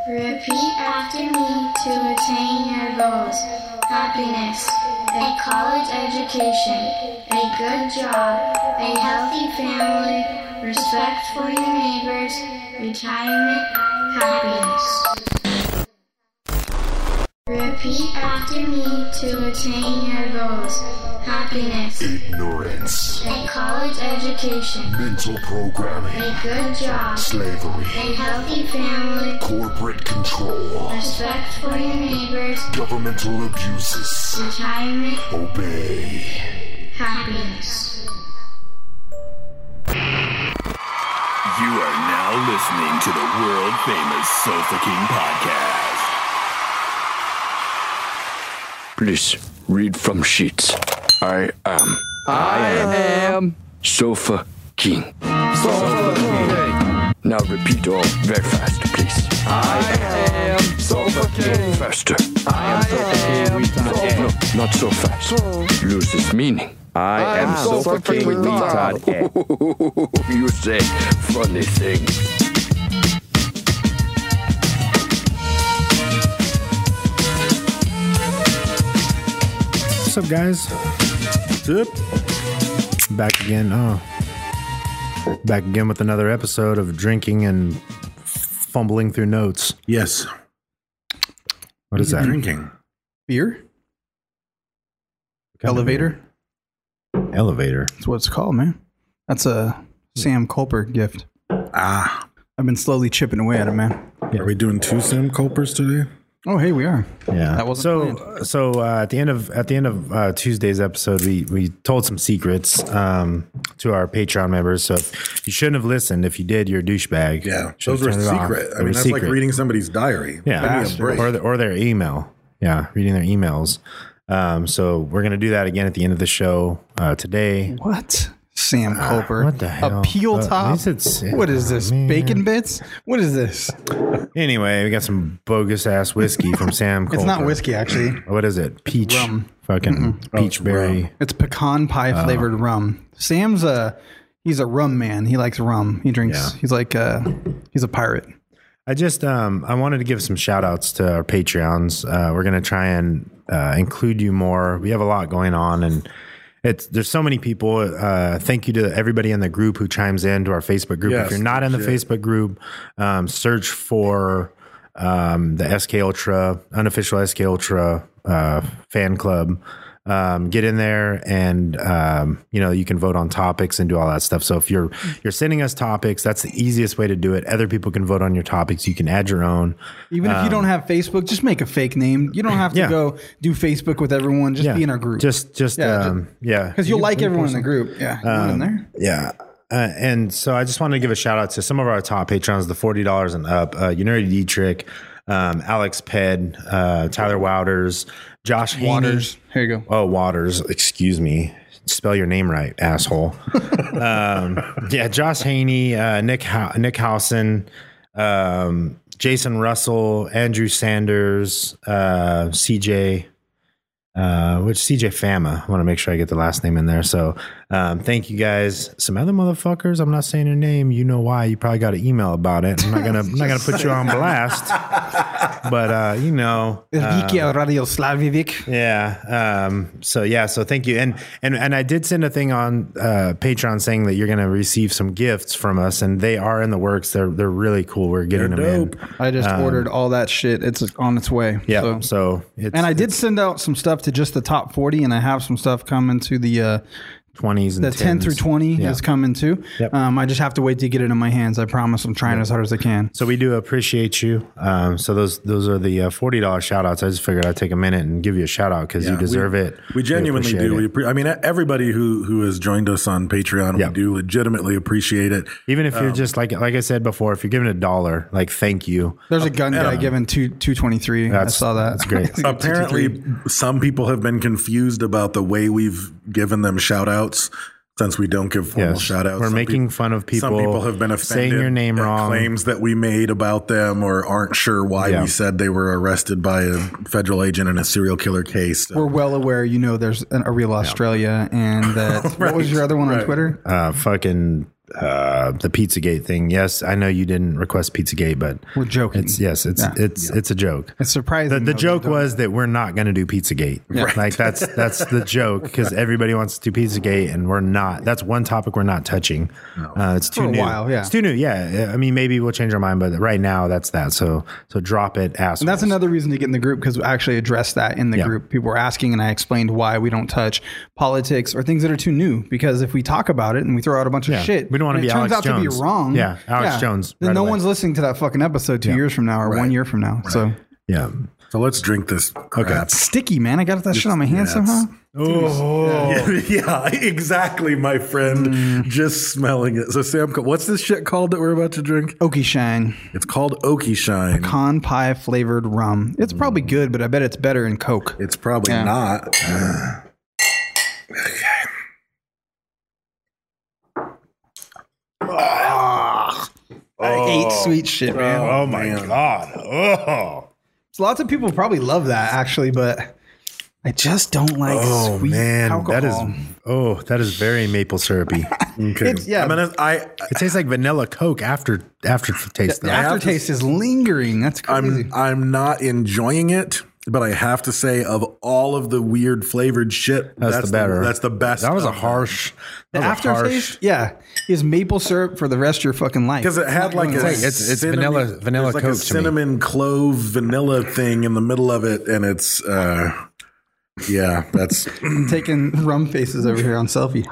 Repeat after me to attain your goals. Happiness, a college education, a good job, a healthy family, respect for your neighbors, retirement, happiness. Repeat after me to attain your goals. Happiness. Ignorance. A college education. Mental programming. A good job. Slavery. A healthy family. Corporate control. Respect for your neighbors. Governmental abuses. Retirement. Obey. Happiness. You are now listening to the world famous Sofa King podcast. Please read from sheets. I am Sofa King. Sofa King. Now repeat all very fast, please. I am Sofa King. Faster. I am Sofa King. No, not so fast. Loses meaning. I am Sofa King with Todd. You say funny things. What's up, guys? Yep. Back again. Back again with another episode of drinking and fumbling through notes. Yes. What is that? Drinking. Beer? Elevator? Elevator. That's what it's called, man. That's a Sam Culper gift. Ah. I've been slowly chipping away at it, man. Are we doing two Sam Culpers today? Oh, hey, we are. Yeah. That wasn't planned. So at the end of Tuesday's episode, we told some secrets to our Patreon members. So if you shouldn't have listened. If you did, you're a douchebag. Yeah. Should've Those were turned it off. secret. They I mean, were that's secret. like reading somebody's diary. Yeah. Give me a break. Or their email. Yeah. Reading their emails. So we're going to do that again at the end of the show today. What? Sam Culper. What the hell? A peel At top? least it's- What is this? man. Bacon bits? What is this? Anyway, we got some bogus ass whiskey from Sam Culper. It's not whiskey, actually. What is it? Peach. Rum. Fucking peach berry. rum. It's pecan pie flavored rum. Sam's he's a rum man. He likes rum. He drinks. Yeah. He's like he's a pirate. I just I wanted to give some shout outs to our Patreons. We're going to try and include you more. We have a lot going on, and there's so many people. Thank you to everybody in the group who chimes in to our Facebook group. Yes, if you're not in the Facebook group, search for the SK Ultra, unofficial SK Ultra fan club. Get in there and you can vote on topics and do all that stuff. So if you're sending us topics, that's the easiest way to do it. Other people can vote on your topics. You can add your own. Even if you don't have Facebook, just make a fake name. You don't have to go do Facebook with everyone. Just be in our group. Just because you'll like everyone in the group. Yeah, you want in there. Yeah. And so I just wanted to give a shout out to some of our top patrons, the $40 and up, Uneri Dietrich, Alex Ped, Tyler Wouters, Josh Haney. Waters. Here you go. Oh, Waters. Excuse me. Spell your name right, asshole. Josh Haney, Nick Housen, Jason Russell, Andrew Sanders, CJ Fama. I want to make sure I get the last name in there. So thank you guys. Some other motherfuckers, I'm not saying your name. You know why. You probably got an email about it. I'm not gonna put you on blast. But Radio Slavivic. Yeah. So thank you. And I did send a thing on Patreon saying that you're gonna receive some gifts from us, and they are in the works. They're really cool. We're getting them in. I just ordered all that shit. It's on its way. Yeah. And I did send out some stuff to just the top 40, and I have some stuff coming to the 20s and the 10 through 20 is coming too. Yep. I just have to wait to get it in my hands. I promise I'm trying as hard as I can. So we do appreciate you. So those are the $40 shout outs. I just figured I'd take a minute and give you a shout out because you deserve it. We genuinely do. It. I mean, everybody who has joined us on Patreon, we do legitimately appreciate it. Even if you're just like I said before, if you're giving $1, like thank you. There's a gun guy giving $2.23. I saw that. That's great. Apparently, some people have been confused about the way we've given them shout outs. Since we don't give formal shout outs. We're making fun of people. Some people have been offended saying your name wrong. Claims that we made about them or aren't sure why we said they were arrested by a federal agent in a serial killer case. So. We're well aware, there's a real Australia and that. What was your other one on Twitter? the Pizzagate thing. Yes, I know you didn't request Pizzagate, but we're joking. It's a joke. It's surprising. The joke was that we're not going to do Pizzagate. Yeah. Like that's the joke because everybody wants to do Pizzagate and we're not. That's one topic we're not touching. It's too For a new. while, yeah. It's too new. Yeah, I mean maybe we'll change our mind, but right now that's that. So drop it, assholes. And that's another reason to get in the group because we actually addressed that in the group. People were asking, and I explained why we don't touch politics or things that are too new. Because if we talk about it and we throw out a bunch of shit, we don't want to be Alex Jones. It turns out to be wrong. Yeah, Alex Jones. Then right no away. one's listening to that fucking episode 2 years from now or 1 year from now. Right. So yeah. So let's drink this crap. it's sticky, man. I got that shit on my hand somehow. Yeah, exactly, my friend. Just smelling it. So, Sam, what's this shit called that we're about to drink? Okie Shine. It's called Okie Shine. Pecan pie flavored rum. It's probably good, but I bet it's better in Coke. It's probably not. I hate sweet shit, man. Oh my god. Oh. So lots of people probably love that, actually, but I just don't like sweet alcohol. That is very maple syrupy. Okay. It tastes like vanilla Coke aftertaste. The aftertaste is lingering. That's crazy. I'm not enjoying it, but I have to say, of all of the weird flavored shit, that's the better. That's the best. That was a harsh. The aftertaste, is maple syrup for the rest of your fucking life. Because it had like it's vanilla like Coke a cinnamon clove vanilla thing in the middle of it, and it's that's taking rum faces over here on selfie.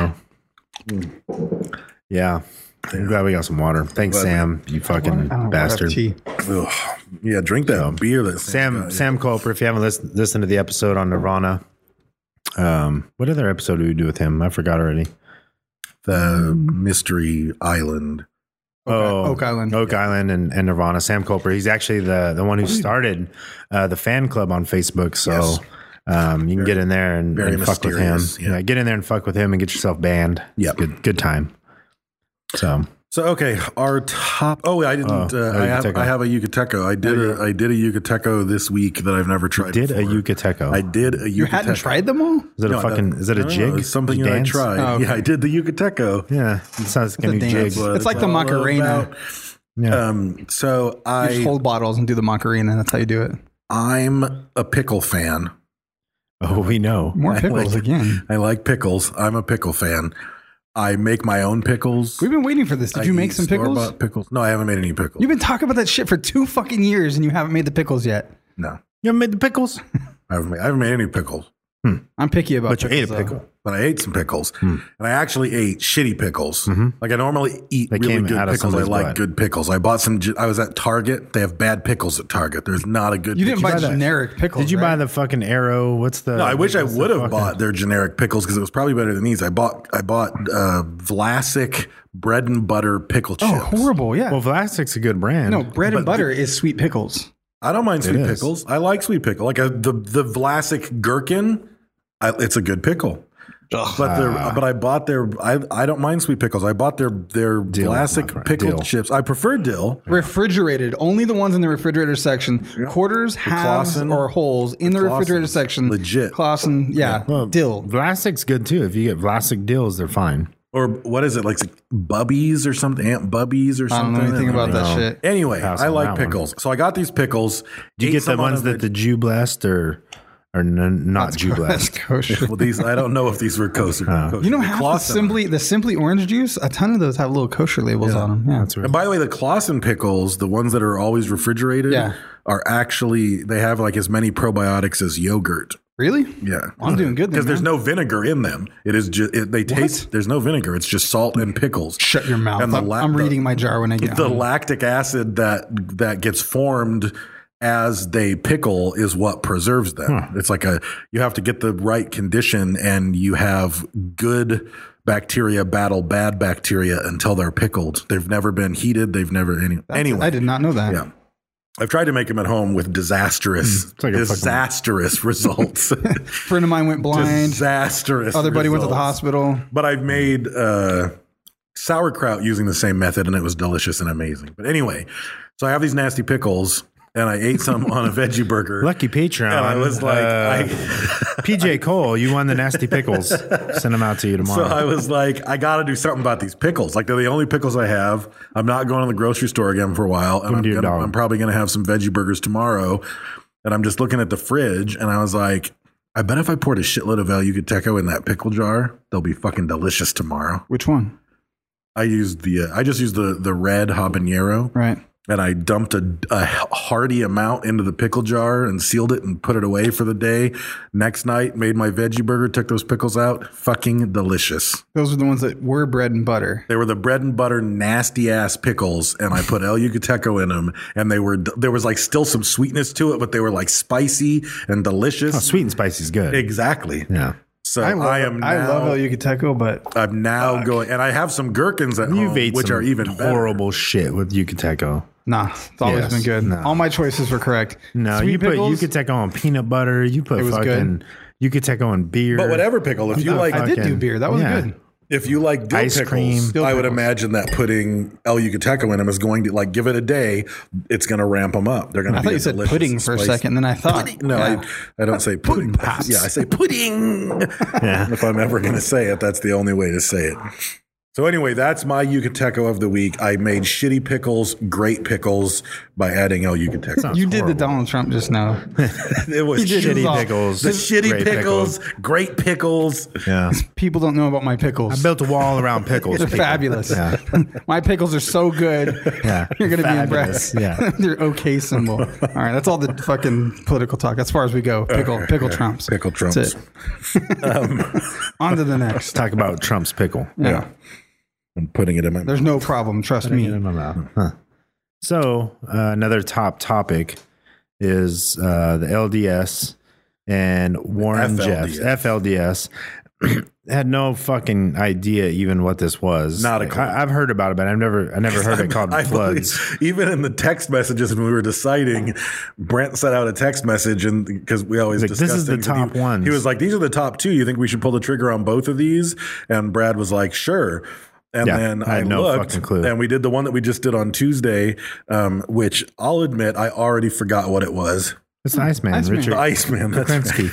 Yeah. I'm glad we got some water. Thanks, Sam. You fucking bastard. Yeah, drink that beer. That Sam Culper. If you haven't listened to the episode on Nirvana, what other episode did we do with him? I forgot already. The Mystery Island. Oak Island. Oak Island and Nirvana. Sam Culper. He's actually the one who started the fan club on Facebook. So you can get in there and fuck with him. Yeah, get in there and fuck with him and get yourself banned. Yeah, good time. So okay, our top. Oh, I didn't. I have a Yucateco. I did a Yucateco this week that I've never tried. A Yucateco. I did a Yucateco. You hadn't tried them all? Is it is it a jig? It's something that I tried. Oh, okay. Yeah, I did the Yucateco. Yeah, it sounds like a new jig. It's like the Macarena. Yeah. So you just hold bottles and do the Macarena. That's how you do it. I'm a pickle fan. Oh, we know. More pickles again. I like pickles. I'm a pickle fan. I make my own pickles. We've been waiting for this. Did you make some pickles? Pickles? No, I haven't made any pickles. You've been talking about that shit for 2 fucking years and you haven't made the pickles yet. No. You haven't made the pickles? I haven't made any pickles. I'm picky about pickles. But you ate a pickle. But I ate some pickles. And I actually ate shitty pickles. Like I normally eat really good pickles. I like good pickles. I bought some. I was at Target. They have bad pickles at Target. There's not a good. You didn't buy generic pickles. Did you buy the fucking Arrow? What's the? No, I wish I would have bought their generic pickles because it was probably better than these. I bought Vlasic bread and butter pickle chips. Oh, horrible! Yeah. Well, Vlasic's a good brand. No, bread and butter is sweet pickles. I don't mind sweet pickles. I like sweet pickle. Like the Vlasic gherkin. It's a good pickle. But I bought their. I don't mind sweet pickles. I bought their Vlasic pickled chips. I prefer dill. Refrigerated, only the ones in the refrigerator section. Quarters, halves, or wholes in the refrigerator section. Legit. Clausen, Well, dill. Vlasic's good too. If you get Vlasic dills, they're fine. Or what is it, like Bubbies or something? Aunt Bubbies or something? I don't know anything about that shit. Anyway, I like pickles. So I got these pickles. Do you get the ones that the Jew blessed or not Jew blessed? Kosher. Well, these I don't know if these were kosher. You know, half the Simply orange juice, a ton of those have little kosher labels on them. Yeah, that's right. And by the way, the Clausen pickles, the ones that are always refrigerated, are actually, they have like as many probiotics as yogurt. Really? Yeah. I'm doing good because there's no vinegar in them. It is just they taste. There's no vinegar. It's just salt and pickles. Shut your mouth. And I'm reading my jar when I get the home. lactic acid that gets formed as they pickle is what preserves them. It's like you have to get the right condition, and you have good bacteria battle bad bacteria until they're pickled. They've never been heated. They've never anyway. I did not know that. Yeah. I've tried to make them at home with disastrous results. Friend of mine went blind. Disastrous. Other buddy went to the hospital. But I've made sauerkraut using the same method, and it was delicious and amazing. But anyway, so I have these nasty pickles. and I ate some on a veggie burger. Lucky Patreon. And I was like, PJ Cole, you won the nasty pickles. Send them out to you tomorrow. So I was like, I got to do something about these pickles. Like, they're the only pickles I have. I'm not going to the grocery store again for a while. And I'm probably going to have some veggie burgers tomorrow. And I'm just looking at the fridge, and I was like, I bet if I poured a shitload of El Yucateco in that pickle jar, they'll be fucking delicious tomorrow. Which one? I just used the red habanero. Right. And I dumped a hearty amount into the pickle jar and sealed it and put it away for the day. Next night, made my veggie burger, took those pickles out. Fucking delicious. Those are the ones that were bread and butter. They were the bread and butter nasty ass pickles, and I put El Yucateco in them, and there was like still some sweetness to it, but they were like spicy and delicious. Oh, sweet and spicy is good. Exactly. Yeah. So I love El Yucateco, but I'm now going, and I have some gherkins at home, which are even better. Horrible shit with Yucateco. Nah, it's always been good. No. All my choices were correct. No, Sweet you pickles, put Yucateco on peanut butter. You put fucking Yucateco on beer. But whatever pickle, if you like, I did do beer. That was good. If you like dill Ice pickles, cream. I would imagine that putting El Yucateco in them is going to, like, give it a day. It's going to ramp them up. They're going to. I thought you said pudding for a second, then I thought pudding. No, I don't say pudding. Pops. Yeah, I say pudding. If I'm ever going to say it, that's the only way to say it. So anyway, that's my Yucateco of the week. I made shitty pickles, great pickles by adding El Yucateco. You did the Donald Trump just now. It was shitty pickles. The shitty great pickles, great pickles. Yeah. People don't know about my pickles. I built a wall around pickles. They're fabulous. Yeah. My pickles are so good. Yeah. You're going to be Fabulous. impressed. Yeah. They're okay symbol. All right. That's all the fucking political talk as far as we go. Pickle Trumps. Pickle Trumps. That's it. On to the next. Talk about Trump's pickle. Yeah. I'm putting it in my mouth. There's no problem. Trust me. In my mouth. Huh. So another top topic is the LDS and Warren Jeffs. FLDS. Had no fucking idea even what this was. Not a clue. I've heard about it, but I never heard it called floods. Even in the text messages when we were deciding, Brent sent out a text message, and because we always discuss this is the things, top ones. He was like, "These are the top two. You think we should pull the trigger on both of these?" And Brad was like, "Sure." And then I had no looked, fucking clue. and we did the one that we just did on Tuesday, which I'll admit I already forgot what it was. It's the Iceman, Richard The Iceman. That's right. Krensky.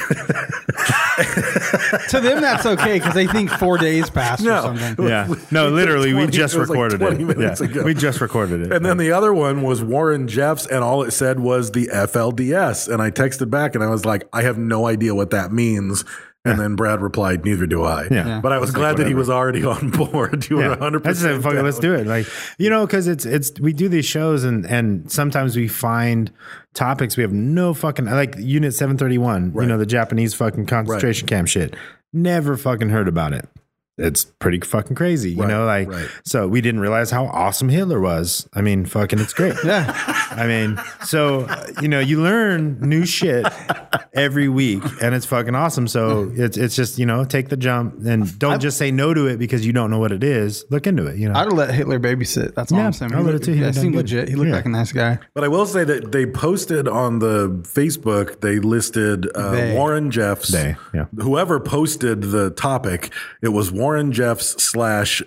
To them, that's okay because they think 4 days passed or something. Yeah. No, literally, we just recorded it. 20 minutes ago. We just recorded it. And then the other one was Warren Jeffs, and all it said was the FLDS. And I texted back, and I was like, I have no idea what that means. And then Brad replied, "Neither do I." Yeah. But I was glad that he was already on board. You were 100%. I said, "Fuck it, let's do it." Like, because it's we do these shows and sometimes we find topics we have no fucking, like Unit 731. Right. The Japanese fucking concentration camp shit. Never fucking heard about it. It's pretty fucking crazy, Right. So we didn't realize how awesome Hitler was. I mean, fucking, it's great. Yeah. I mean, so, you learn new shit every week and it's fucking awesome. So it's just, take the jump and don't just say no to it because you don't know what it is. Look into it, I'd have let Hitler babysit. That's all I'm saying. I'll let it too. He seemed good. legit. He looked like a nice guy. But I will say that they posted on the Facebook, they listed Warren Jeffs. Whoever posted the topic, it was Warren Jeffs /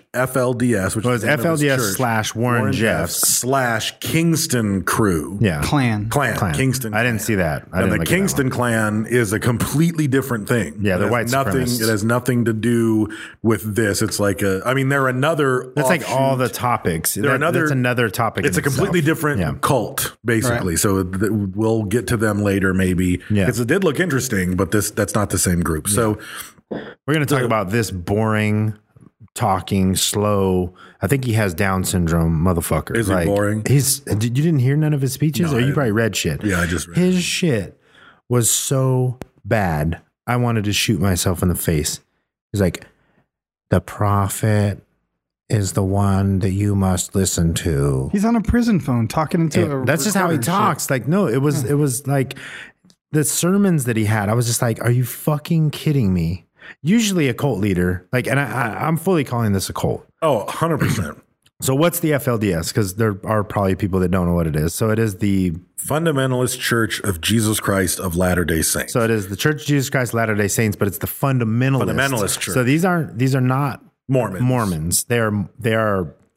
FLDS, which was FLDS / Warren Jeffs / Kingston Crew. Yeah. Clan. Kingston. I didn't see that. And the Kingston clan is a completely different thing. Yeah, they're white supremacists. It has nothing to do with this. It's like they're another. That's like all the topics. That's another topic. It's a completely different cult, basically. Right. So we'll get to them later, maybe. Yeah. Because it did look interesting, but that's not the same group. Yeah. So we're going to talk about this boring, talking, slow. I think he has Down syndrome, motherfucker. Is he boring? You didn't hear none of his speeches, or you probably read shit? Yeah, I just read. His shit was so bad. I wanted to shoot myself in the face. He's like, the prophet is the one that you must listen to. He's on a prison phone talking into that's just how he talks. Like, no, it was like the sermons that he had. I was just like, are you fucking kidding me? Usually a cult leader, like, and I'm fully calling this a cult. Oh, 100%. So what's the FLDS? Because there are probably people that don't know what it is. So it is the Fundamentalist Church of Jesus Christ of Latter-day Saints. So it is the Church of Jesus Christ of Latter-day Saints, but it's the fundamentalist church. So these are not Mormons. They are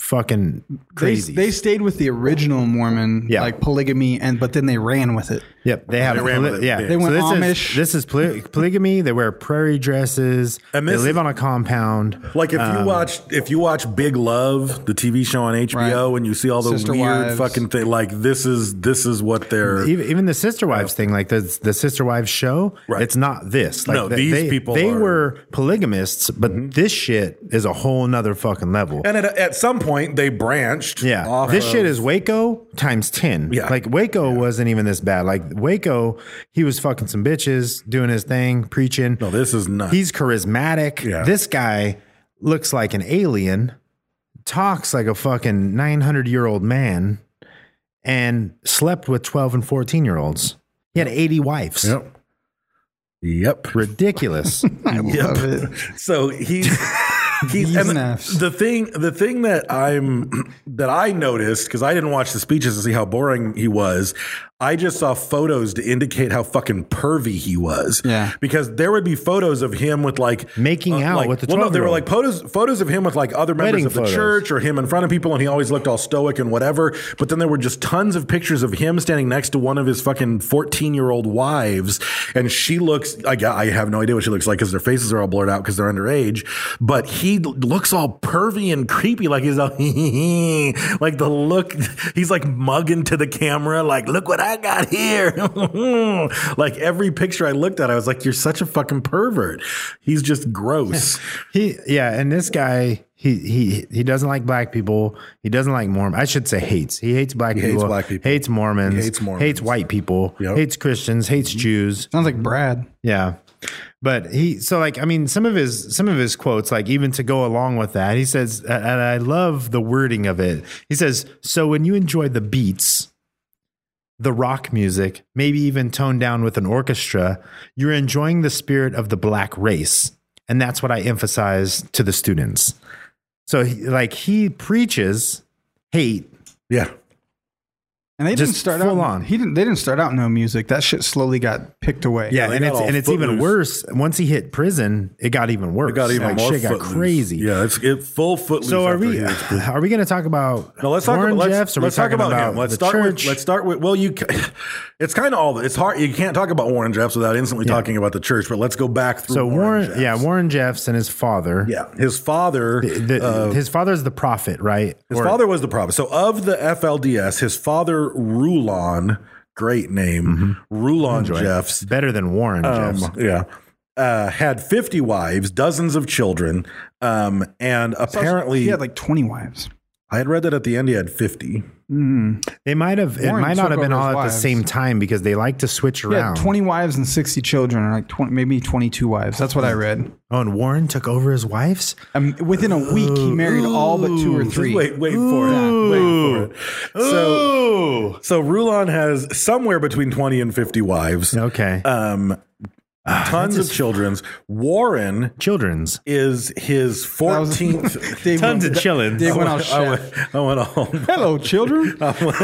fucking crazy. They stayed with the original Mormon, like polygamy, but then they ran with it. Yep, they have. ran with it. Yeah, They went Amish. This is polygamy. They wear prairie dresses. And they this live is- on a compound. Like if you watch Big Love, the TV show on HBO, Right. and you see all the Sister weird wives. fucking thing, like this is what they're. Even the Sister Wives thing, like the Sister Wives show, Right. it's not this. Like No, these people they are- were polygamists, but this shit is a whole nother fucking level. And at some point they branched. Yeah, off this of- shit is Waco times 10. Yeah. Like Waco wasn't even this bad. Like Waco, he was fucking some bitches, doing his thing, preaching. No, this is nuts. He's charismatic. Yeah. This guy looks like an alien, talks like a fucking 900-year-old man, and slept with 12 and 14-year-olds. He had 80 wives. Yep. Ridiculous. I love it. So he's These and Fs. the thing that I noticed, because I didn't watch the speeches to see how boring he was. I just saw photos to indicate how fucking pervy he was. Yeah. Because there would be photos of him with like Making out with the well, no, there were 12-year-old. like photos of him with like other members Wedding of the photos. church or him in front of people, and he always looked all stoic and whatever. But then there were just tons of pictures of him standing next to one of his fucking 14-year-old wives, and she looks like, I have no idea what she looks like because their faces are all blurred out because they're underage. But he looks all pervy and creepy, like he's all like the look. He's like mugging to the camera, like, look what I got here. Like every picture I looked at, I was like, you're such a fucking pervert. He's just gross. And this guy, he doesn't like black people. He doesn't like Mormons. I should say hates. He hates black people. hates black people. Hates Mormons. He hates Mormons. Hates white people. Yep. Hates Christians. Hates Jews. Sounds like Brad. Yeah. But some of his quotes, like even to go along with that, he says, and I love the wording of it. He says, so when you enjoy the beats, the rock music, maybe even toned down with an orchestra, you're enjoying the spirit of the black race. And that's what I emphasize to the students. So he preaches hate. Yeah. And they didn't Just start full out. on. They didn't start out no music. That shit slowly got picked away. Yeah, they and got all it's even footloose. worse. Once he hit prison, it got even worse. It got even more shit got footloose. crazy. Yeah, it's full footloose. So are after we? he hits prison. Are we going to talk about No, let's talk Warren about Jeffs? Or let's are we talk talking about him. Let's the start church? with let's start with it's kind of all it's hard. You can't talk about Warren Jeffs without instantly talking about the church. But let's go back through. So Jeffs. Warren Jeffs and his father. Yeah, his father. His father's the prophet, right? His father was the prophet. So of the FLDS, his father Rulon, great name, Rulon Jeffs, Better than Warren Jeffs. had 50 wives, dozens of children, and apparently he had like 20 wives. I had read that at the end he had 50. They might have. It Warren might not took have been over all his at the wives. same time because they like to switch He had around. 20 wives and 60 children, or like 20, maybe 22 wives. That's what I read. Oh, and Warren took over his wives. Within a week, he married all but 2 or 3. Wait for it. Wait for it. So Rulon has somewhere between 20 and 50 wives. Okay. Tons of children. Warren Children's. is his 14th. Dave Tons went- of chillin'. Dave went all I chef. went all. Hello, children.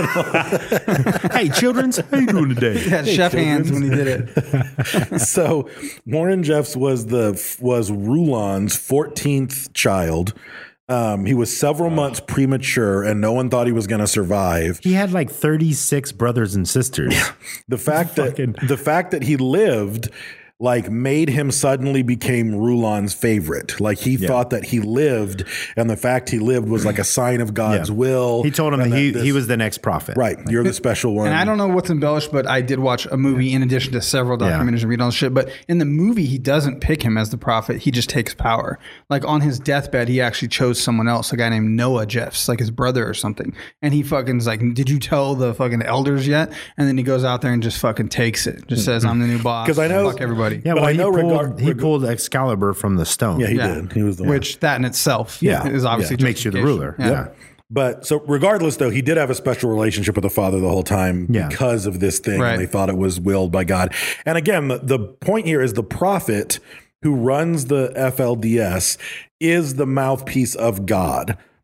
Hey, children's. How you doing today? He had chef hands when he did it. So Warren Jeffs was Rulon's 14th child. He was several months premature, and no one thought he was going to survive. He had like 36 brothers and sisters. The fact that he lived like made him suddenly became Rulon's favorite. Like he thought that he lived, and the fact he lived was like a sign of God's will. He told him and that he this- was the next prophet. right. You're the special one. And I don't know what's embellished, but I did watch a movie in addition to several documentaries and read all this shit. But in the movie, he doesn't pick him as the prophet. He just takes power. Like on his deathbed, he actually chose someone else, a guy named Noah Jeffs, like his brother or something. And he fucking is like, did you tell the fucking elders yet? And then he goes out there and just fucking takes it. Just says, I'm the new boss. 'Cause I know- Fuck everybody. Yeah, But well, I know he pulled Excalibur from the stone. Yeah, he did. He was the one. Which that in itself is obviously makes you the ruler. justification. Yeah. But so regardless, though, he did have a special relationship with the father the whole time because of this thing. Right. And they thought it was willed by God. And again, the point here is the prophet who runs the FLDS is the mouthpiece of God.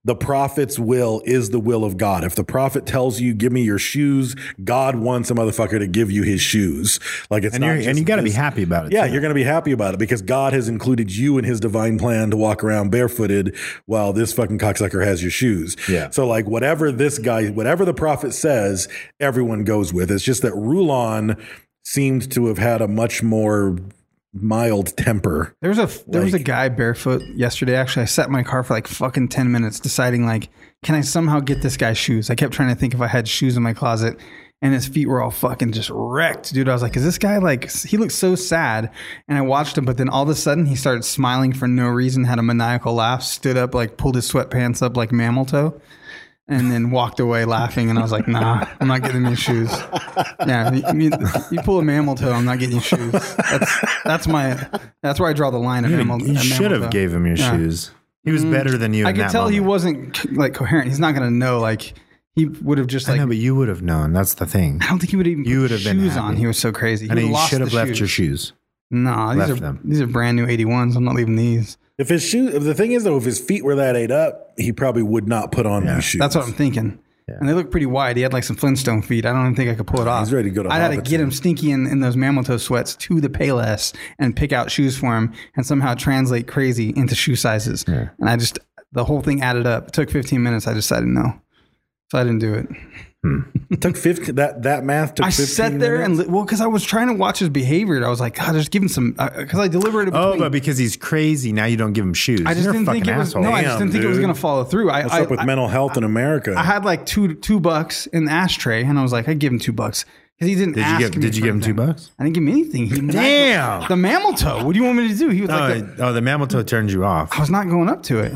the prophet's will is the will of God. If the prophet tells you, give me your shoes, God wants a motherfucker to give you his shoes. Like it's and you got to be happy about it. Yeah, too. you're going to be happy about it because God has included you in his divine plan to walk around barefooted while this fucking cocksucker has your shoes. Yeah. So like whatever the prophet says, everyone goes with. It's just that Rulon seemed to have had a much more mild temper. There was a guy barefoot yesterday. Actually, I sat in my car for like fucking 10 minutes deciding like, can I somehow get this guy shoes? I kept trying to think if I had shoes in my closet, and his feet were all fucking just wrecked, dude. I was like, is this guy like, he looked so sad, and I watched him, but then all of a sudden he started smiling for no reason, had a maniacal laugh, stood up, like pulled his sweatpants up like Mammal Toe, and then walked away laughing. And I was like, nah, I'm not getting you shoes. Yeah, you pull a Mammal Toe, I'm not getting you shoes. That's where I draw the line. You should have gave him your shoes. He was better than you. I could tell he wasn't like coherent. He's not going to know. Like he would have just like. I know, but you would have known. That's the thing. I don't think he would even put shoes on. He was so crazy. And you should have left your shoes. No, these are brand new 81s. I'm not leaving these. If the thing is though, if his feet were that ate up, he probably would not put on these shoes. That's what I'm thinking. Yeah. And they look pretty wide. He had like some Flintstone feet. I don't even think I could pull it off. He's ready to go to I had to get him stinky in those Mammal Toe sweats to the Payless and pick out shoes for him and somehow translate crazy into shoe sizes. Yeah. And the whole thing added up. It took 15 minutes. I decided no. So I didn't do it. It took 15. That math took 15 minutes. I sat there and because I was trying to watch his behavior. I was like, God, just give him some because I deliberated. But because he's crazy, now you don't give him shoes. I just didn't think it was. No, I just didn't think it was going to follow through. What's up with mental health in America? I had like $2 in the ashtray, and I was like, I'd give him $2 because he didn't ask me. Did you give him $2? I didn't give him anything. Damn, the Mammal Toe. What do you want me to do? He was the Mammal Toe turned you off. I was not going up to it.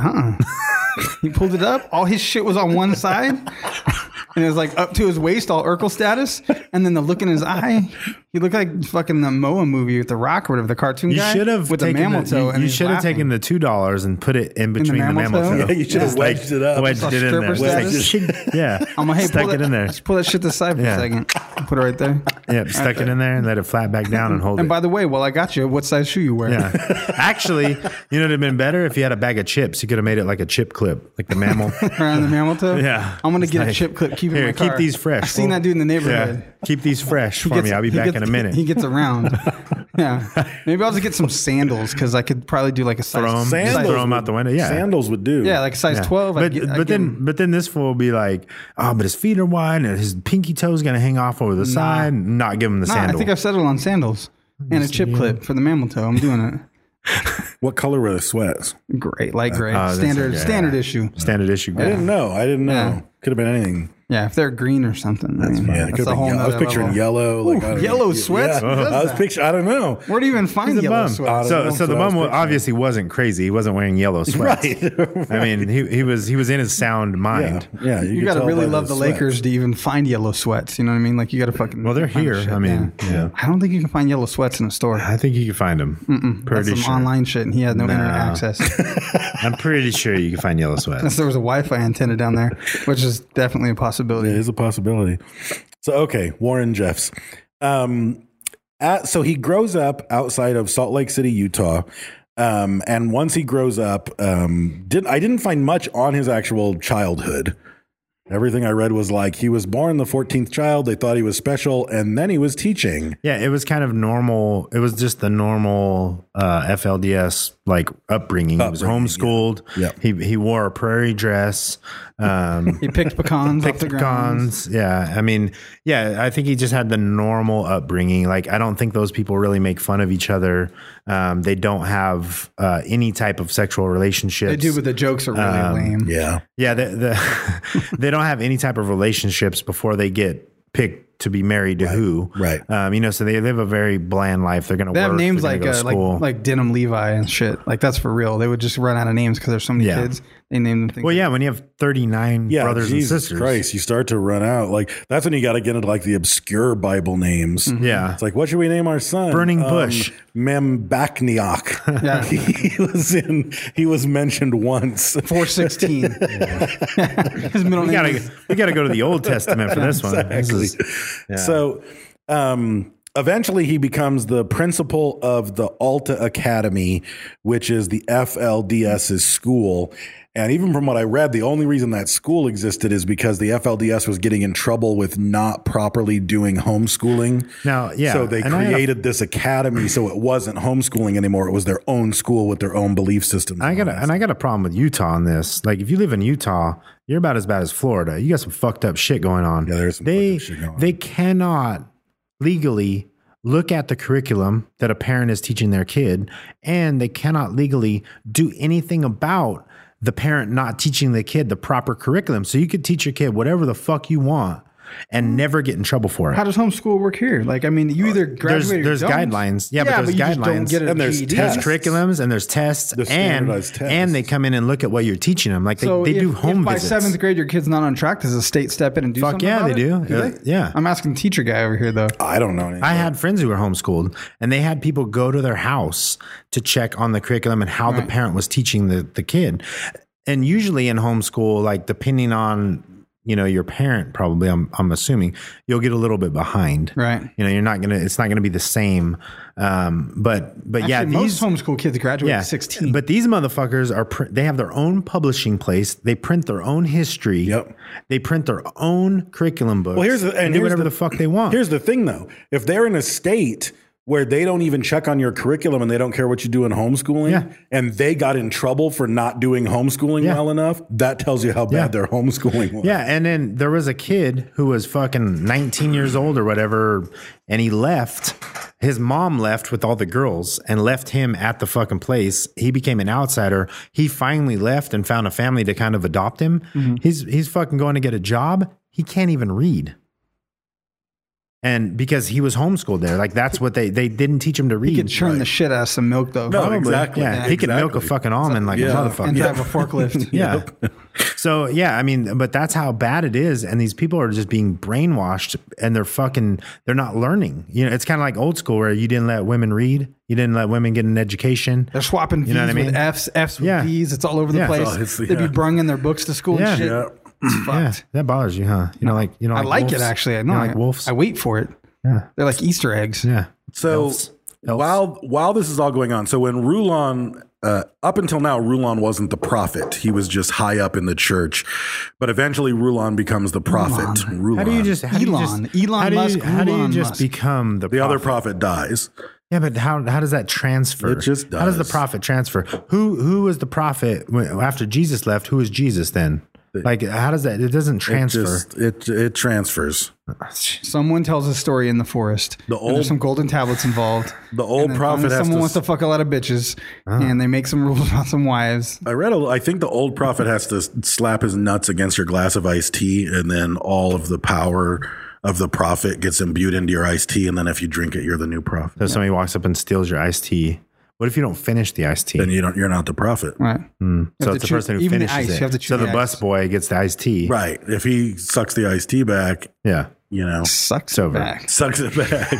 He pulled it up. All his shit was on one side. And it was like up to his waist, all Urkel status. And then the look in his eye, he looked like fucking the Moa movie with the Rock or whatever, the cartoon guy. You should have with the Mammal Toe. You should have taken the $2 and put it in between the Mammal Toe. Yeah, you should have wedged it up. Wedged it in there. Yeah. I'm like, hey, stuck it in there. Just pull that shit to the side for a second. Put it right there. Yeah, stuck it in there and let it flat back down and hold it. And by the way, while I got you, what size shoe you wear? Yeah. Actually, you know what would have been better if you had a bag of chips. You could have made it like a chip clip, like the mammal. Around the Mammal Toe? Yeah. I'm going to get a chip clip. Keep it in my car. Keep these fresh. I've seen that dude in the neighborhood. Yeah. Keep these fresh for me. I'll be back in a minute. He gets around. Yeah. Maybe I'll just get some sandals because I could probably do like a size. Throw them out the window. Yeah. Sandals would do. Yeah, like a size 12. But then this fool will be like, oh, but his feet are wide and his pinky toe is going to hang off over the side. Not give him the sandal. I think I've settled on sandals and a chip clip for the Mammal Toe. I'm doing it. What color were the sweats? Gray, light gray. Standard issue. Standard issue. I didn't know. Yeah. Could have been anything. Yeah, if they're green or something. That's I was picturing yellow. Yellow sweats? Yeah. I was picturing, I don't know. Where do you even find yellow sweats? So the bum obviously wasn't crazy. He wasn't wearing yellow sweats. Right. I mean, he was in his sound mind. Yeah. You got to really love the Lakers to even find yellow sweats. You know what I mean? Like you got to fucking. Well, they're here. I mean, yeah. I don't think you can find yellow sweats in a store. I think you can find them. Pretty sure. Online shit, and he had no internet access. I'm pretty sure you can find yellow sweats. Unless there was a Wi-Fi antenna down there, which is definitely a possibility. It is a possibility. So, okay, Warren Jeffs. So he grows up outside of Salt Lake City, Utah. And once he grows up, I didn't find much on his actual childhood. Everything I read was like he was born the 14th child. They thought he was special, and then he was teaching. Yeah, it was kind of normal. It was just the normal FLDS like upbringing. He was homeschooled. Yeah. He wore a prairie dress. He picked pecans off the ground. Yeah, I mean, I think he just had the normal upbringing. Like, I don't think those people really make fun of each other. They don't have any type of sexual relationships. They do, but the jokes are really lame. Yeah. Yeah, they don't have any type of relationships before they get picked to be married to who. Right. So they live a very bland life. They're going to work. They have names like Denim Levi and shit. Like, that's for real. They would just run out of names because there's so many kids. They name them things. Well, yeah, when you have 39 brothers and sisters. Christ, you start to run out. Like, that's when you got to get into like the obscure Bible names. Mm-hmm. Yeah. It's like, what should we name our son? Burning Bush. Membachniak. Yeah. He was mentioned once. 416. His middle name we got to go to the Old Testament for this one. Exactly. So Eventually, he becomes the principal of the Alta Academy, which is the FLDS's school. And even from what I read, the only reason that school existed is because the FLDS was getting in trouble with not properly doing homeschooling. Now, yeah. So they created this academy so it wasn't homeschooling anymore. It was their own school with their own belief systems. I got a problem with Utah on this. Like, if you live in Utah, you're about as bad as Florida. You got some fucked up shit going on. Yeah, there's some fucked up shit going on. They cannot legally look at the curriculum that a parent is teaching their kid, and they cannot legally do anything about the parent not teaching the kid the proper curriculum. So you could teach your kid whatever the fuck you want and never get in trouble for it. How does homeschool work here? Like, I mean, you either graduate there's or don't. guidelines. Yeah, but there's you just don't guidelines. get a And there's GED. tests. There's curriculums and there's tests, The standardized tests. and they come in and look at what you're teaching them. Like they So do home if by visits. seventh grade your kid's not on track, does the state step in and do Fuck something yeah, about they it? do. they? Yeah. I'm asking the teacher guy over here though. I don't know anything. I had friends who were homeschooled, and they had people go to their house to check on the curriculum and how the parent was teaching the kid. And usually in homeschool, like depending on your parent, probably I'm assuming you'll get a little bit behind. Right. You're not gonna. It's not gonna be the same. But yeah, Actually, most homeschool kids graduate yeah, at 16. But these motherfuckers they have their own publishing place. They print their own history. Yep. They print their own curriculum books. Well, and do whatever the fuck they want. Here's the thing, though. If they're in a state where they don't even check on your curriculum and they don't care what you do in homeschooling, Yeah. and they got in trouble for not doing homeschooling Yeah. well enough, that tells you how bad Yeah. their homeschooling was. Yeah, and then there was a kid who was fucking 19 years old or whatever, and he left. His mom left with all the girls and left him at the fucking place. He became an outsider. He finally left and found a family to kind of adopt him. Mm-hmm. He's fucking going to get a job. He can't even read. And because he was homeschooled there, like that's what they didn't teach him to read. he could churn the shit out of some milk though. No, Probably. exactly. Yeah, he could milk a fucking almond like a motherfucker. And drive a forklift. Yeah. So yeah, I mean, but that's how bad it is. And these people are just being brainwashed and they're not learning. It's kind of like old school where you didn't let women read. You didn't let women get an education. They're swapping V's know what I mean? with F's, F's with Yeah. V's. It's all over the Yeah. place. Oh, it's- They'd be yeah. bringing their books to school Yeah. and shit. Yeah. It's Yeah, fucked. that bothers you, huh? You know, like I like wolves? it actually. I You know. like wolves. I wait for it. Yeah. They're like Easter eggs. Yeah. So Elves. while this is all going on, so when Rulon, up until now, Rulon wasn't the prophet. He was just high up in the church. But eventually Rulon becomes the prophet. Rulon. How do you just Elon Musk, How do you Elon just Musk. become the the other prophet? prophet dies. Yeah, but how does that transfer? It just How does the does. prophet transfer? Who was the prophet after Jesus left? Who was Jesus then? Like, how does that? It doesn't transfer. It transfers. Someone tells a story in the forest. The and there's old- some golden tablets involved. The old And then prophet has someone to wants to fuck a lot of bitches, Ah. and they make some rules about some wives. I think the old prophet has to slap his nuts against your glass of iced tea, and then all of the power of the prophet gets imbued into your iced tea, and then if you drink it, you're the new prophet. So somebody walks up and steals your iced tea. What if you don't finish the iced tea? Then you're not the prophet. Right. So have it's to the chew- person who even the finishes ice, it. you have to chew So the the bus ice. boy gets the iced tea. Right. If he sucks the iced tea back, Yeah. Sucks It's it over. back. sucks it back.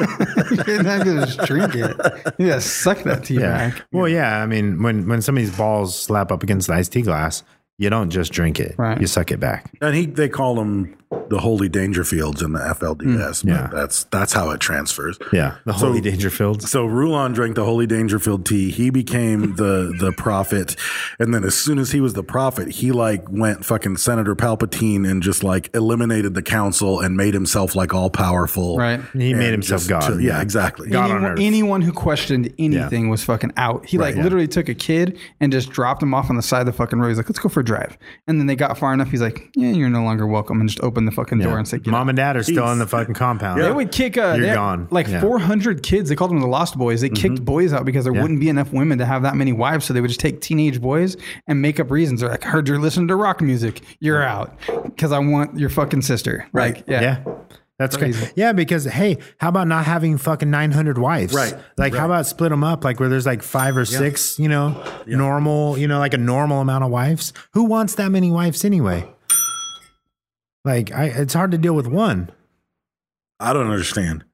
You're not gonna just drink it. You gotta suck that tea Yeah. back. Well, yeah. I mean, when somebody's balls slap up against the iced tea glass, you don't just drink it. Right. You suck it back. And they call them the Holy Dangerfields in the FLDS. yeah. But that's how it transfers. Yeah. The Holy Dangerfields. So Rulon drank the Holy Dangerfield tea. He became the prophet. And then as soon as he was the prophet, he went fucking Senator Palpatine and just eliminated the council and made himself all powerful. Right. He made And himself just God. yeah, exactly. God on earth. Anyone who questioned anything was fucking out. He Right, yeah. literally took a kid and just dropped him off on the side of the fucking road. He's like, let's go for a drive. And then they got far enough. He's like, yeah, you're no longer welcome. And just opened the fucking door and said, get Mom out. and dad are still in the fucking compound. They would kick You're they had, gone. like Yeah. 400 kids. They called them the Lost Boys. They kicked boys out because there wouldn't be enough women to have that many wives. So they would just take teenage boys and make up reasons. They're like, heard you're listening to rock music. You're out because I want your fucking sister. Right. Like, yeah. Yeah. That's Crazy. crazy. Yeah, because hey, how about not having fucking 900 wives? Right. Like, how about split them up? Like, where there's 5 or 6, normal, like a normal amount of wives. Who wants that many wives anyway? Like, it's hard to deal with one. I don't understand.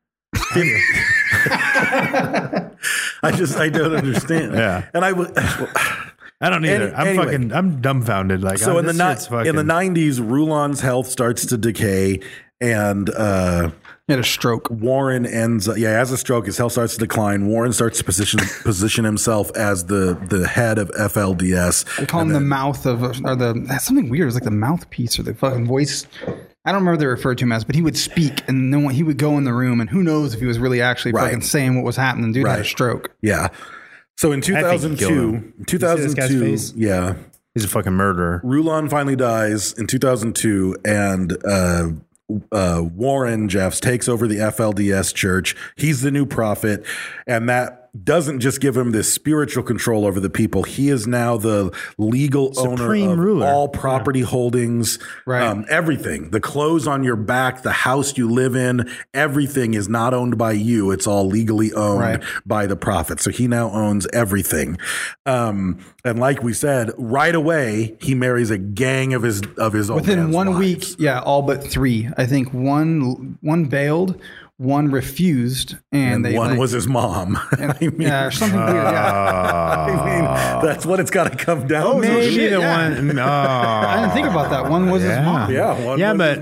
I don't understand. Yeah. And I would. I don't either. Anyway. I'm dumbfounded. Like, So in the this shit's fucking- 90s, Rulon's health starts to decay, and He had a stroke. Warren ends he has a stroke. His health starts to decline. Warren starts to position himself as the head of FLDS. They call him the mouth of, or that's something weird. It was like the mouthpiece or the fucking voice. I don't remember what they referred to him as, but he would speak, and then he would go in the room, and who knows if he was really actually fucking saying what was happening. Dude had a stroke. Yeah. So in 2002, yeah, he's a fucking murderer. Rulon finally dies in 2002, and Warren Jeffs takes over the FLDS church. He's the new prophet, and that doesn't just give him this spiritual control over the people. He is now the legal Supreme owner of ruler. all property holdings, everything. The clothes on your back, the house you live in, everything is not owned by you. It's all legally owned by the prophet. So he now owns everything. And like we said, right away he marries a gang of his own. Within 1 week, wives. all but 3. I think one bailed, one refused, and they one was his mom. or something weird. Yeah, I mean, that's what it's got to come down to. Maybe shit, the yeah. one. No, I didn't think about that. One was his mom. Yeah, one yeah, was but his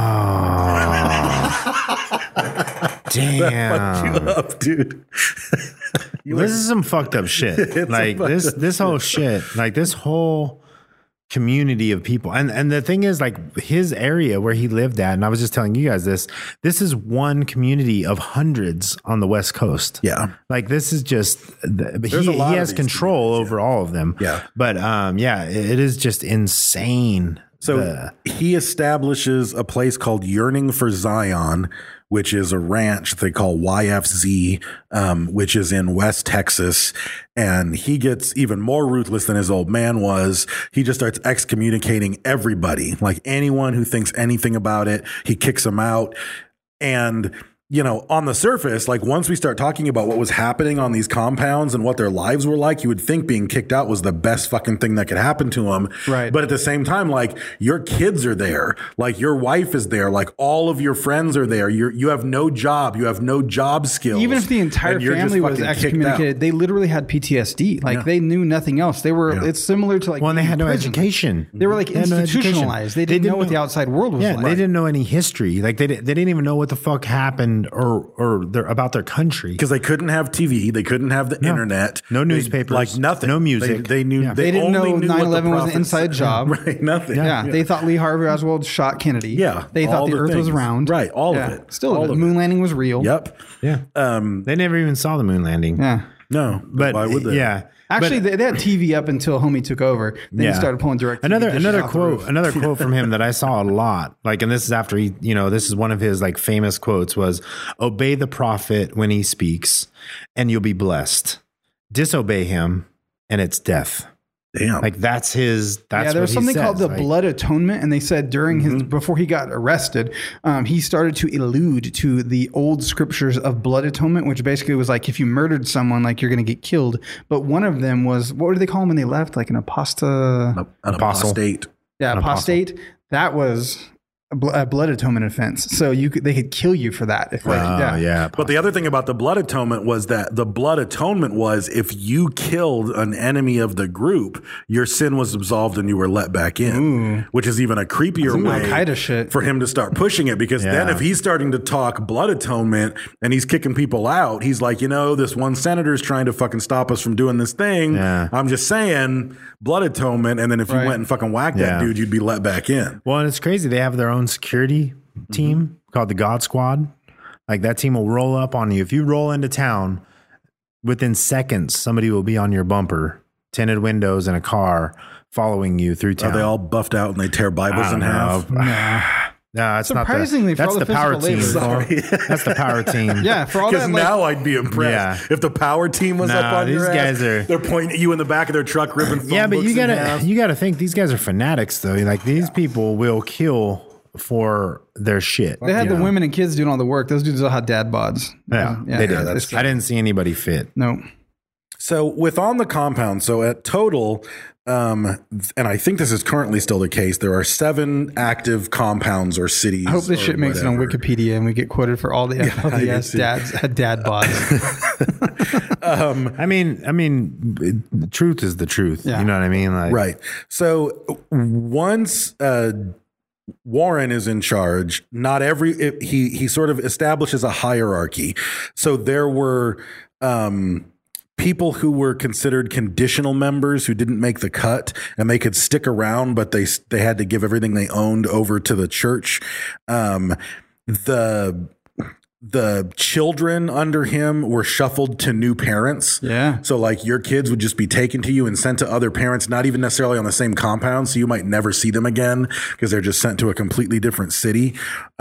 mom. damn, Fucked you up, dude. this is some fucked up shit. Like this whole shit. Like this whole community of people, and the thing is, like his area where he lived at, and I was just telling you guys this is one community of hundreds on the West Coast. Yeah, like this is just he has control over all of them. Yeah, but it is just insane. So he establishes a place called Yearning for Zion, which is a ranch they call YFZ, which is in West Texas. And he gets even more ruthless than his old man was. He just starts excommunicating everybody, like anyone who thinks anything about it. He kicks them out. And you know, on the surface, like once we start talking about what was happening on these compounds and what their lives were like, you would think being kicked out was the best fucking thing that could happen to them. Right. But at the same time, like your kids are there, like your wife is there, like all of your friends are there. You have no job. You have no job skills. Even if the entire and you're just family was fucking kicked excommunicated, they literally had PTSD. Like they knew nothing else. They were. It's similar to like. Well, they had no prison. education. They were like They had no education. institutionalized. They didn't know what the outside world was like. They didn't know any history. Like they didn't even know what the fuck happened or about their country, because they couldn't have TV, they couldn't have the internet, no newspapers, like nothing, no music. They knew They didn't know only knew what the 9/11 was an prophet inside said. job. Right? Nothing. Yeah, they thought Lee Harvey Oswald shot Kennedy. Yeah, they all thought the Earth was things. round. Right, all of it. Still, All the of moon landing was real. Yep. Yeah. They never even saw the moon landing. Yeah. No, But why would they? Yeah. Actually, they had TV up until Homie took over. Then he started pulling direct. Another quote from him that I saw a lot. Like, and this is after he, this is one of his like famous quotes was, "Obey the prophet when he speaks, and you'll be blessed. Disobey him, and it's death." Damn. Like that's his. That's there was what he something called says, the like, blood atonement, and they said during his before he got arrested, he started to allude to the old scriptures of blood atonement, which basically was like if you murdered someone, like you're going to get killed. But one of them was, what did they call him when they left? Like an An apostate. Yeah, apostate. That was a blood atonement offense. So they could kill you for that. If But the other thing about the blood atonement was that the blood atonement was if you killed an enemy of the group, your sin was absolved and you were let back in, which is even a creepier way Al-Qaeda shit. for him to start pushing it. Because then if he's starting to talk blood atonement and he's kicking people out, he's like, this one senator's trying to fucking stop us from doing this thing. Yeah. I'm just saying blood atonement. And then if you went and fucking whacked that dude, you'd be let back in. Well, and it's crazy. They have their own security team called the God Squad. Like that team will roll up on you. If you roll into town, within seconds, somebody will be on your bumper, tinted windows in a car, following you through town. Are they all buffed out and they tear Bibles in half? No, it's surprisingly, not for all that's the the power physical team. labor. That's the power team. Yeah, for all Because that. now I'd be impressed if the power team was up on your these ass. guys are- They're pointing at you in the back of their truck, ripping phone Yeah, but books in half. you gotta think these guys are fanatics though. Like these people will kill for their shit. They had the women and kids doing all the work. Those dudes all had dad bods. Yeah, they did. That's I didn't see anybody fit. No. So with On the Compound, so at total, and I think this is currently still the case, there are 7 active compounds or cities. I hope this or shit makes it on whatever. Wikipedia and we get quoted for all the FLDS dad bods. I mean, the truth is the truth. Yeah. You know what I mean? Like, Right. So once Warren is in charge. Not he sort of establishes a hierarchy. So there were people who were considered conditional members who didn't make the cut, and they could stick around, but they had to give everything they owned over to the church. The children under him were shuffled to new parents. Yeah. So like your kids would just be taken to you and sent to other parents, not even necessarily on the same compound. So you might never see them again because they're just sent to a completely different city.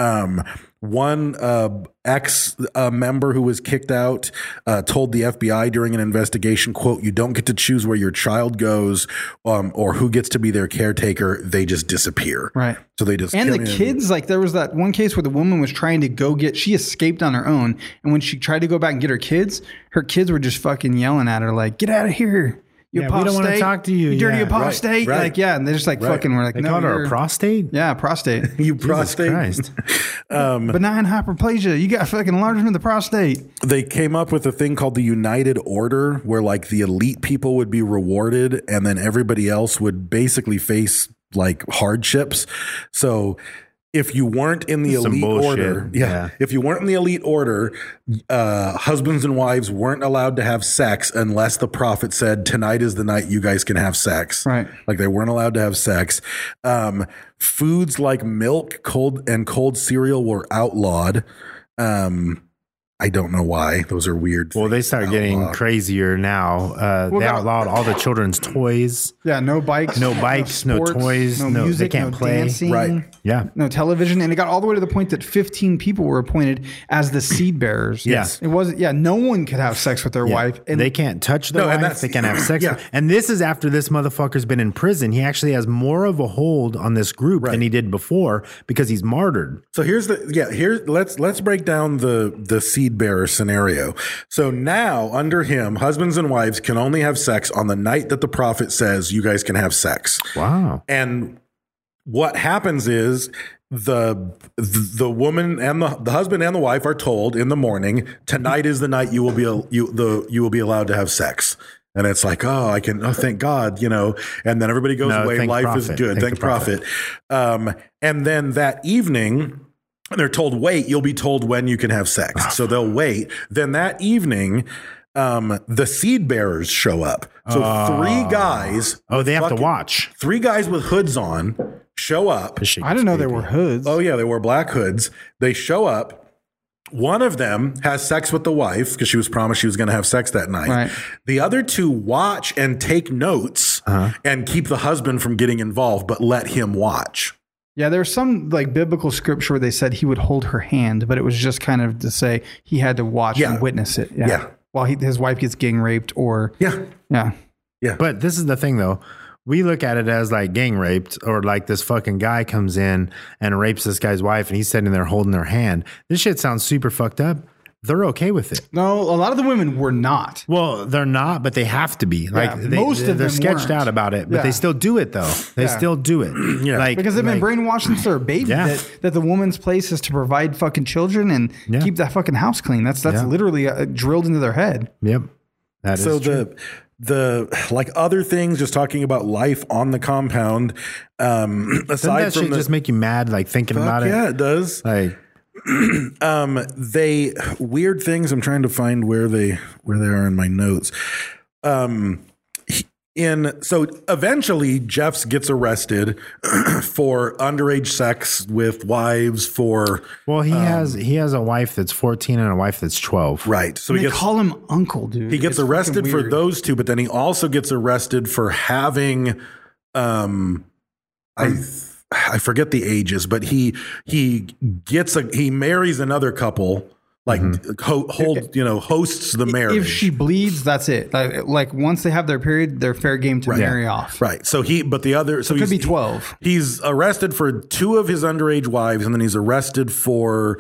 One ex member who was kicked out told the FBI during an investigation, quote, "You don't get to choose where your child goes or who gets to be their caretaker. They just disappear." Right. So they just and the come in. kids, like there was that one case where the woman was trying to she escaped on her own, and when she tried to go back and get her kids were just fucking yelling at her like, "Get out of here. You Yeah, we don't apostate. wanna talk to you." You dirty Yeah. apostate." Right. Like, yeah. And they're just like fucking, we're like, They no, called her you're- a prostate? Yeah, prostate. You Jesus prostate. Christ. Benign hyperplasia. You got fucking enlargement of the prostate. They came up with a thing called the United Order, where like the elite people would be rewarded and then everybody else would basically face like hardships. So if you weren't in the Some elite bullshit. order, Yeah. if you weren't in the elite order, husbands and wives weren't allowed to have sex unless the prophet said, "Tonight is the night you guys can have sex." Right. Like they weren't allowed to have sex. Foods like milk, cold cereal were outlawed. I don't know why. Those are weird. Well, they things start to getting outlaw. crazier now. They that- outlawed all the children's toys. Yeah, no bikes. No bikes, no sports, toys, no no- they music, can't no play. dancing. Right. Yeah. No television, and it got all the way to the point that 15 people were appointed as the seed bearers. Yes. It wasn't. Yeah, no one could have sex with their wife, and they can't touch their No, and wife. that's- They can't have sex. Yeah. And this is after this motherfucker's been in prison. He actually has more of a hold on this group than Right. he did before because he's martyred. So let's break down the seed bearer scenario. So now under him, husbands and wives can only have sex on the night that the prophet says you guys can have sex. Wow. And what happens is the woman and the husband and the wife are told in the morning, tonight is the night you will be allowed to have sex. And it's like, thank God, and then everybody goes No, away. thank Life is prophet. good. Thank Thank the prophet. prophet. And then that evening, they're told, wait, you'll be told when you can have sex. So they'll wait. Then that evening, the seed bearers show up. So three guys. Oh, they have to fucking- watch. 3 guys with hoods on show up. I didn't know there were hoods. Oh, yeah, they wore black hoods. They show up. One of them has sex with the wife because she was promised she was going to have sex that night. Right. The other 2 watch and take notes and keep the husband from getting involved, but let him watch. Yeah, there's some like biblical scripture where they said he would hold her hand, but it was just kind of to say he had to watch Yeah. and witness it. Yeah. While his wife gets gang raped or Yeah. yeah. But this is the thing, though. We look at it as like gang raped, or like this fucking guy comes in and rapes this guy's wife and he's sitting there holding her hand. This shit sounds super fucked up. They're okay with it. No, a lot of the women were not. Well, they're not, but they have to be. Like most of they're them sketched weren't. out about it, but Yeah. they still do it though. They Yeah. still do it. Yeah. Like, Because they've been brainwashed since they're a baby Yeah. that the woman's place is to provide fucking children and Yeah. keep that fucking house clean. That's Yeah. literally drilled into their head. Yep. That is So true. the like other things, just talking about life on the compound, Doesn't aside that from shit just make you mad, like thinking about it? yeah, it does. Like, They weird things. I'm trying to find where they are in my notes. So eventually Jeffs gets arrested for underage sex with wives for well, he has a wife that's 14 and a wife that's 12. right. So They call him uncle, dude. he gets It's arrested fucking for weird. those 2, but then he also gets arrested for having I forget the ages, but he marries another couple, like hosts the marriage. If she bleeds, that's it. Like once they have their period, they're fair game to marry off. Right. So it could be 12. He's arrested for 2 of his underage wives, and then he's arrested for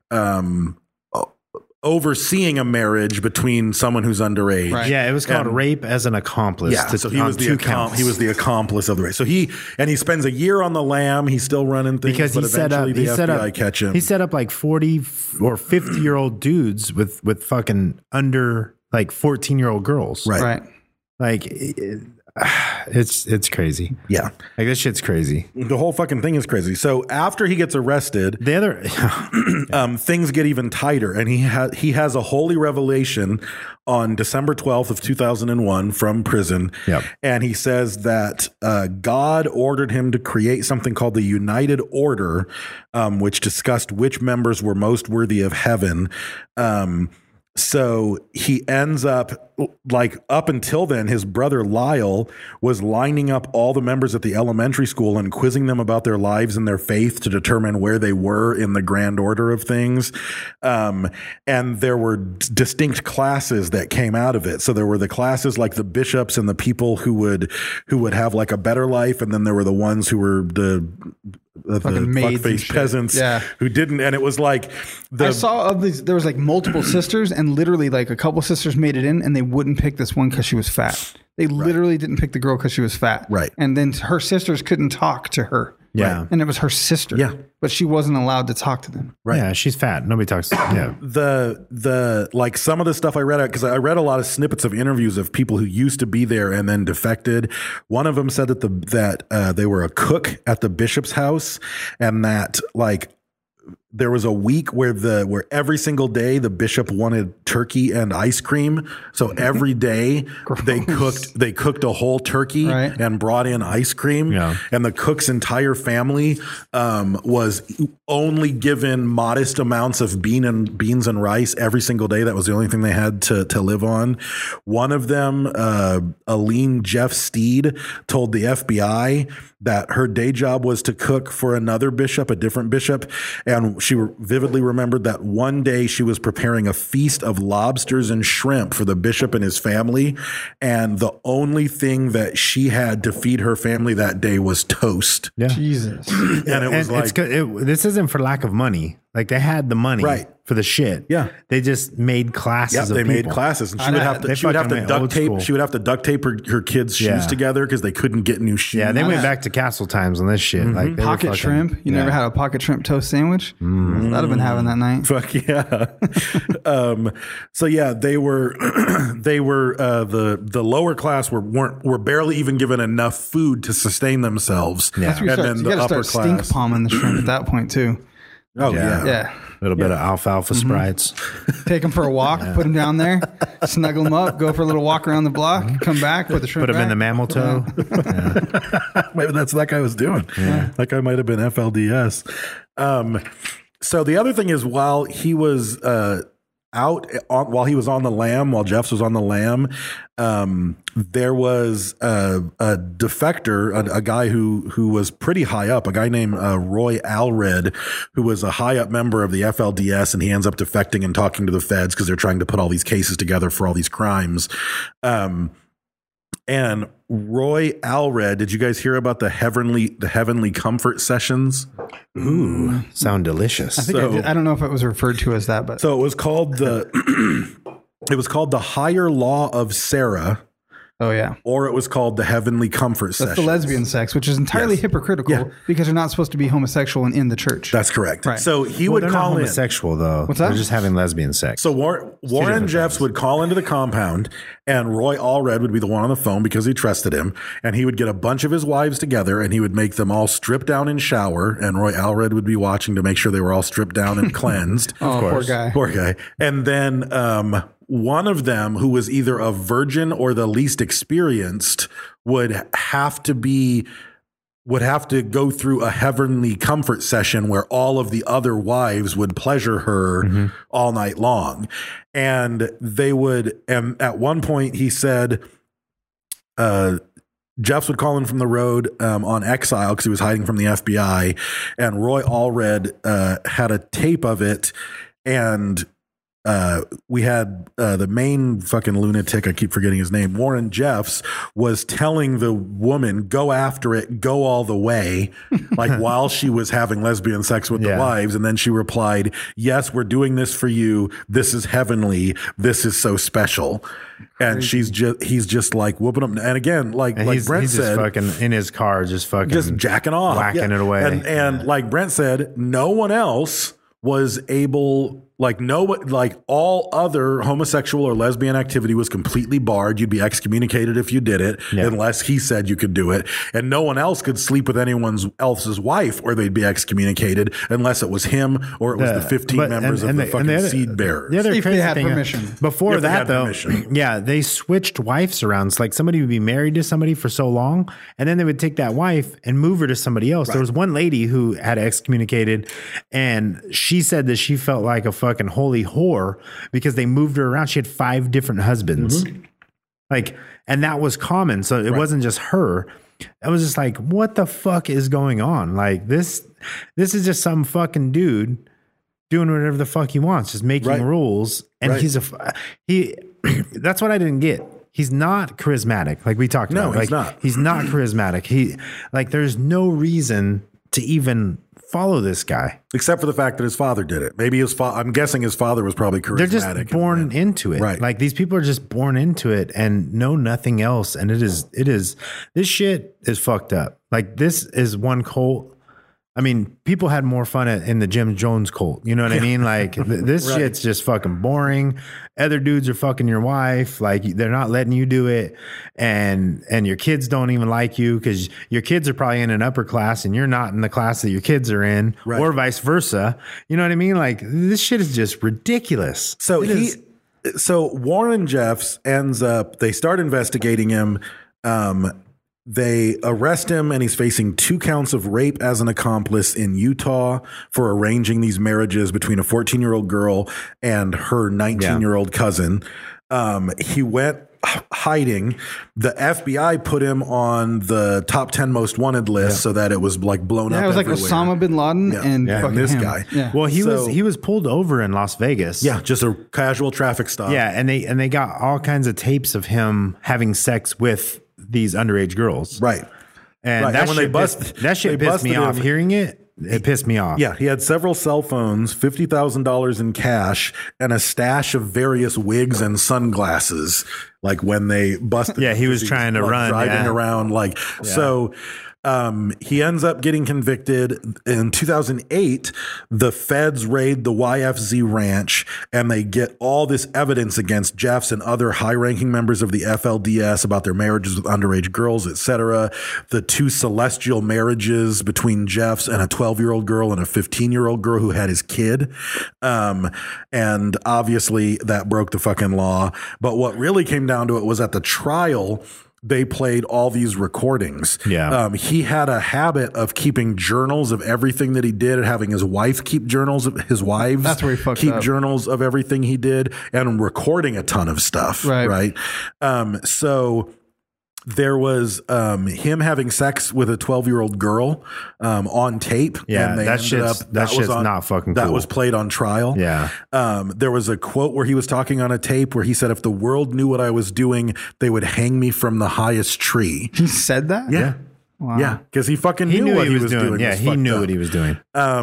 overseeing a marriage between someone who's underage. Right. Yeah, it was called And- rape as an accomplice. Yeah, so he was the accomplice of the race. So he spends a year on the lam. He's still running things, because but he set up, eventually he the set FBI up, catch him. he set up like 40 or 50-year-old dudes with fucking under like 14-year-old girls. Right. Right. Like, It's crazy. Yeah. Like this shit's crazy. The whole fucking thing is crazy. So after he gets arrested, The other things get even tighter, and he has a holy revelation on December 12th of 2001 from prison. Yep. And he says that God ordered him to create something called the United Order, which discussed which members were most worthy of heaven. So he ends up, like, up until then, his brother Lyle was lining up all the members at the elementary school and quizzing them about their lives and their faith to determine where they were in the grand order of things. And there were distinct classes that came out of it. So there were the classes like the bishops and the people who would have like a better life. And then there were the ones who were the fuck-faced peasants who didn't. And it was like I saw of these. There was like multiple sisters, and literally like a couple sisters made it in, and they wouldn't pick this one because she was fat. They literally didn't pick the girl because she was fat. Right. And then her sisters couldn't talk to her. Yeah. Right? And it was her sister. Yeah. But she wasn't allowed to talk to them. Right. Yeah, she's fat. Nobody talks. Yeah. The like some of the stuff I read, because I read a lot of snippets of interviews of people who used to be there and then defected. One of them said that they were a cook at the bishop's house, and that like there was a week where every single day the bishop wanted turkey and ice cream. So every day they cooked a whole turkey and brought in ice cream. Yeah. And the cook's entire family was only given modest amounts of beans and rice every single day. That was the only thing they had to live on. One of them, Aline Jeff Steed, told the FBI that her day job was to cook for another bishop, a different bishop. And she vividly remembered that one day she was preparing a feast of lobsters and shrimp for the bishop and his family. And the only thing that she had to feed her family that day was toast. Yeah. Jesus. And it was like, this isn't for lack of money. Like they had the money for the shit. Yeah. They just made classes. They people. made classes, and she would have to duct tape. She would have to duct tape her kids' shoes together because they couldn't get new shoes. Yeah, they went back to castle times on this shit. Like they pocket shrimp. You never had a pocket shrimp toast sandwich? That'd have been having that night. Fuck yeah. So yeah, they were the lower class were barely even given enough food to sustain themselves. Yeah. That's where and you then the got to upper start class. stink palming the shrimp at that point too. Oh yeah. Yeah. A little bit of alfalfa Sprites. Take them for a walk, put them down there, snuggle them up, go for a little walk around the block, come back, put the shrimp Put them in the mammal toe. Maybe that's what that guy was doing. Yeah. That guy might have been FLDS. So the other thing is, while he was while he was on the lam, while Jeffs was on the lam, there was a defector, a guy who was pretty high up, a guy named Roy Allred, who was a high up member of the FLDS, and he ends up defecting and talking to the feds because they're trying to put all these cases together for all these crimes. And Roy Allred, did you guys hear about the heavenly comfort sessions? Ooh, sound delicious. I think I don't know if it was referred to as that, but so it was called the Higher Law of Sarah. Oh yeah. Or it was called the Heavenly Comfort That's Sessions. the lesbian sex, which is entirely hypocritical because you're not supposed to be homosexual and in the church. That's correct. Right. So he Well, would they're call not in. homosexual though. What's that? They're just having lesbian sex. So Warren Jeffs would call into the compound, and Roy Allred would be the one on the phone because he trusted him, and he would get a bunch of his wives together, and he would make them all strip down and shower, and Roy Allred would be watching to make sure they were all stripped down and cleansed. Oh, poor guy. Poor guy. And then one of them, who was either a virgin or the least experienced, would have to go through a heavenly comfort session where all of the other wives would pleasure her all night long. And and at one point he said, Jeffs would call in from the road on exile because he was hiding from the FBI, and Roy Allred had a tape of it, and we had the main fucking lunatic, I keep forgetting his name, Warren Jeffs, was telling the woman, go after it, go all the way, like while she was having lesbian sex with the wives. And then she replied, yes, we're doing this for you. This is heavenly. This is so special. And he's just like whooping them. And again, like Brent said, just fucking in his car, just jacking off, whacking it away. And like Brent said, no one else was able Like all other homosexual or lesbian activity was completely barred. You'd be excommunicated if you did it, unless he said you could do it. And no one else could sleep with anyone else's wife, or they'd be excommunicated unless it was him or it was the 15 members of the fucking seed bearers. The other If crazy they had thing, permission. Before If they that, had though, permission. yeah, they switched wives around. It's like somebody would be married to somebody for so long, and then they would take that wife and move her to somebody else. There was one lady who had excommunicated, and she said that she felt like a fucking holy whore because they moved her around. She had 5 different husbands. Like, and that was common. So it wasn't just her. I was just like, what the fuck is going on? Like this is just some fucking dude doing whatever the fuck he wants, just making rules. And that's what I didn't get. He's not charismatic. Like we talked about. No, he's like, not. He's not charismatic. There's no reason to even follow this guy. Except for the fact that his father did it. Maybe I'm guessing his father was probably charismatic. They're just born into it. Right. Like these people are just born into it and know nothing else. And it is, this shit is fucked up. Like this is one cult. I mean, people had more fun in the Jim Jones cult. You know what I mean? Like this shit's just fucking boring. Other dudes are fucking your wife. Like they're not letting you do it. And your kids don't even like you because your kids are probably in an upper class and you're not in the class that your kids are in, or vice versa. You know what I mean? Like this shit is just ridiculous. So Warren Jeffs ends up, they start investigating him. They arrest him and he's facing 2 counts of rape as an accomplice in Utah for arranging these marriages between a 14-year-old girl and her 19-year-old cousin. He went hiding. The FBI put him on the top 10 most wanted list so that it was like blown up. It was everywhere. like Osama bin Laden and fucking this him. guy. Yeah. Well, he was pulled over in Las Vegas. Yeah, just a casual traffic stop. Yeah, and they got all kinds of tapes of him having sex with these underage girls. Right. And Right, that and when shit they bust- that shit they pissed me busted off. him- Hearing it pissed me off. Yeah, he had several cell phones, $50,000 in cash, and a stash of various wigs and sunglasses. Like when they busted, Yeah, he was him, trying to like, run, driving yeah. around. Like so, he ends up getting convicted in 2008. The feds raid the YFZ ranch, and they get all this evidence against Jeffs and other high-ranking members of the FLDS about their marriages with underage girls, etc. The 2 celestial marriages between Jeffs and a 12-year-old girl and a 15-year-old girl who had his kid. And obviously that broke the fucking law. But what really came down to it was at the trial, they played all these recordings. Yeah. He had a habit of keeping journals of everything that he did and having his wife keep journals of his wives. That's where he fucked keep up. journals of everything he did and recording a ton of stuff. Right. So there was him having sex with a 12-year-old girl on tape. Yeah, and they that ended shit's- up, that was shit's not fucking That cool. was played on trial. Yeah. There was a quote where he was talking on a tape where he said, if the world knew what I was doing, they would hang me from the highest tree. He said that? Yeah. Wow. Yeah. Because he fucking He knew knew what he was doing. Yeah, was he fucked knew up. what he was doing.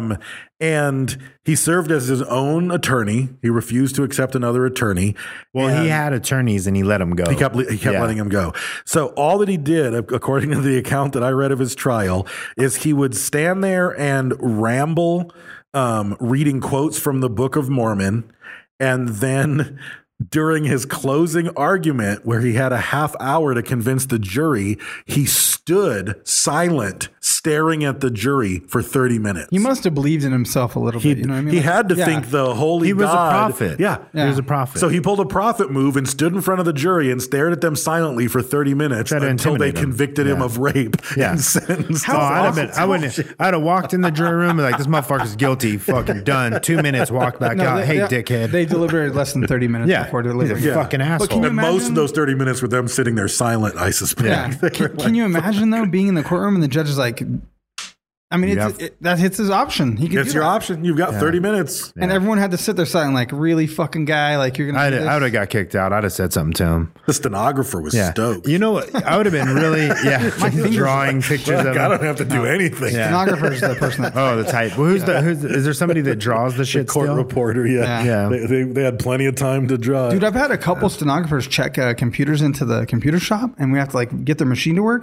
And he served as his own attorney. He refused to accept another attorney. Well, he had attorneys and he let them go. He kept Yeah. letting him go. So all that he did, according to the account that I read of his trial, is he would stand there and ramble, reading quotes from the Book of Mormon, and then during his closing argument, where he had a half hour to convince the jury, he stood silent, staring at the jury for 30 minutes. He must have believed in himself a little bit. You know what I mean? He Like, had to yeah. think the holy He was a God. prophet. Yeah. He was a prophet. So he pulled a prophet move and stood in front of the jury and stared at them silently for 30 minutes Tried to until they intimidate him. convicted him Yeah. of rape Yeah. and sentenced him. I'd have walked in the jury room and be like, this motherfucker's guilty. Fucking done. 2 minutes, walk back No, out. they- Hey, they- dickhead. They deliberated less than 30 minutes Yeah. before He's a deliberating. fucking asshole. can you And most imagine- of those 30 minutes were them sitting there silent, I suspect. Yeah. They were Can you imagine though being in the courtroom and the judge is like, I mean, that hits his option. He could It's do your that. option. You've got 30 minutes. And everyone had to sit there silent, like, really fucking guy, like you're gonna. I do would this? have got kicked out. I'd have said something to him. The stenographer was Yeah. stoked. You know what? I would have been really, drawing pictures Like, of I him. don't have to do anything. Yeah. Stenographer is the person that. Oh, the type. Well, is there somebody that draws the shit Court still? reporter, yeah. Yeah. They had plenty of time to draw. Dude, I've had a couple stenographers check computers into the computer shop, and we have to like get their machine to work.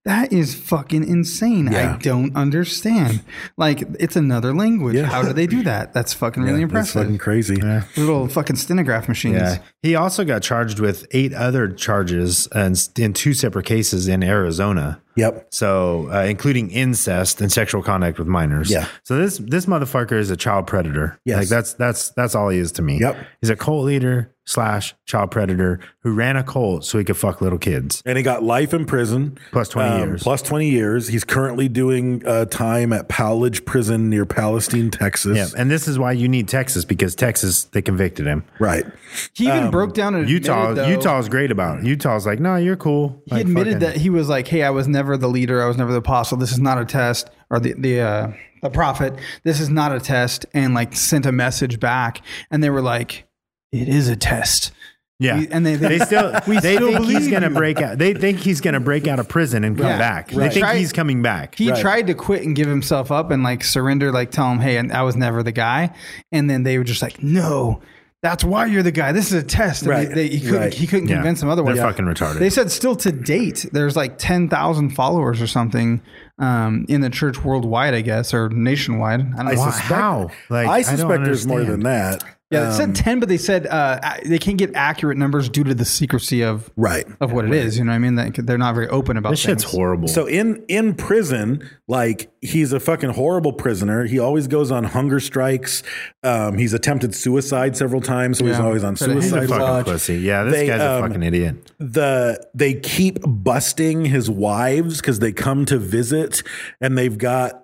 That is fucking insane. Yeah. I don't understand. Like, it's another language. Yeah. How do they do that? That's fucking really That's impressive. fucking crazy. Little fucking stenograph machines. Yeah. He also got charged with 8 other charges in 2 separate cases in Arizona. Yep. So, including incest and sexual contact with minors. Yeah. So this motherfucker is a child predator. Yes. Like that's all he is to me. Yep. He's a cult leader / child predator who ran a cult so he could fuck little kids. And he got life in prison. Plus 20 years. Plus 20 years. He's currently doing time at Powledge Prison near Palestine, Texas. Yeah. And this is why you need Texas, because Texas, they convicted him. Right. He even broke down and Utah's great about it. Utah's like, no, you're cool. He admitted that he was like, hey, I was never the leader. I was never the apostle. This is not a test. Or the prophet. This is not a test. And like sent a message back. And they were like, it is a test. Yeah, And they still we they still think he's believe going to you. break out. They think he's going to break out of prison and come Yeah, back. right. They think he's coming back. He Right. tried to quit and give himself up and like surrender, like tell him, hey, and I was never the guy. And then they were just like, no, that's why you're the guy. This is a test. And Right. He couldn't Yeah. convince him otherwise. They're fucking retarded. They said still to date, there's like 10,000 followers or something in the church worldwide, I guess, or nationwide. I don't know. How? Like, I don't suspect there's more than understand. that. Yeah, they said 10, but they said they can't get accurate numbers due to the secrecy of Right. of what it is. You know what I mean? They're not very open about This shit's things. horrible. So in prison, like he's a fucking horrible prisoner. He always goes on hunger strikes. He's attempted suicide several times, so he's Yeah. always on He's a He's a suicide fucking watch. pussy. Yeah, this guy's a fucking idiot. They keep busting his wives because they come to visit, and they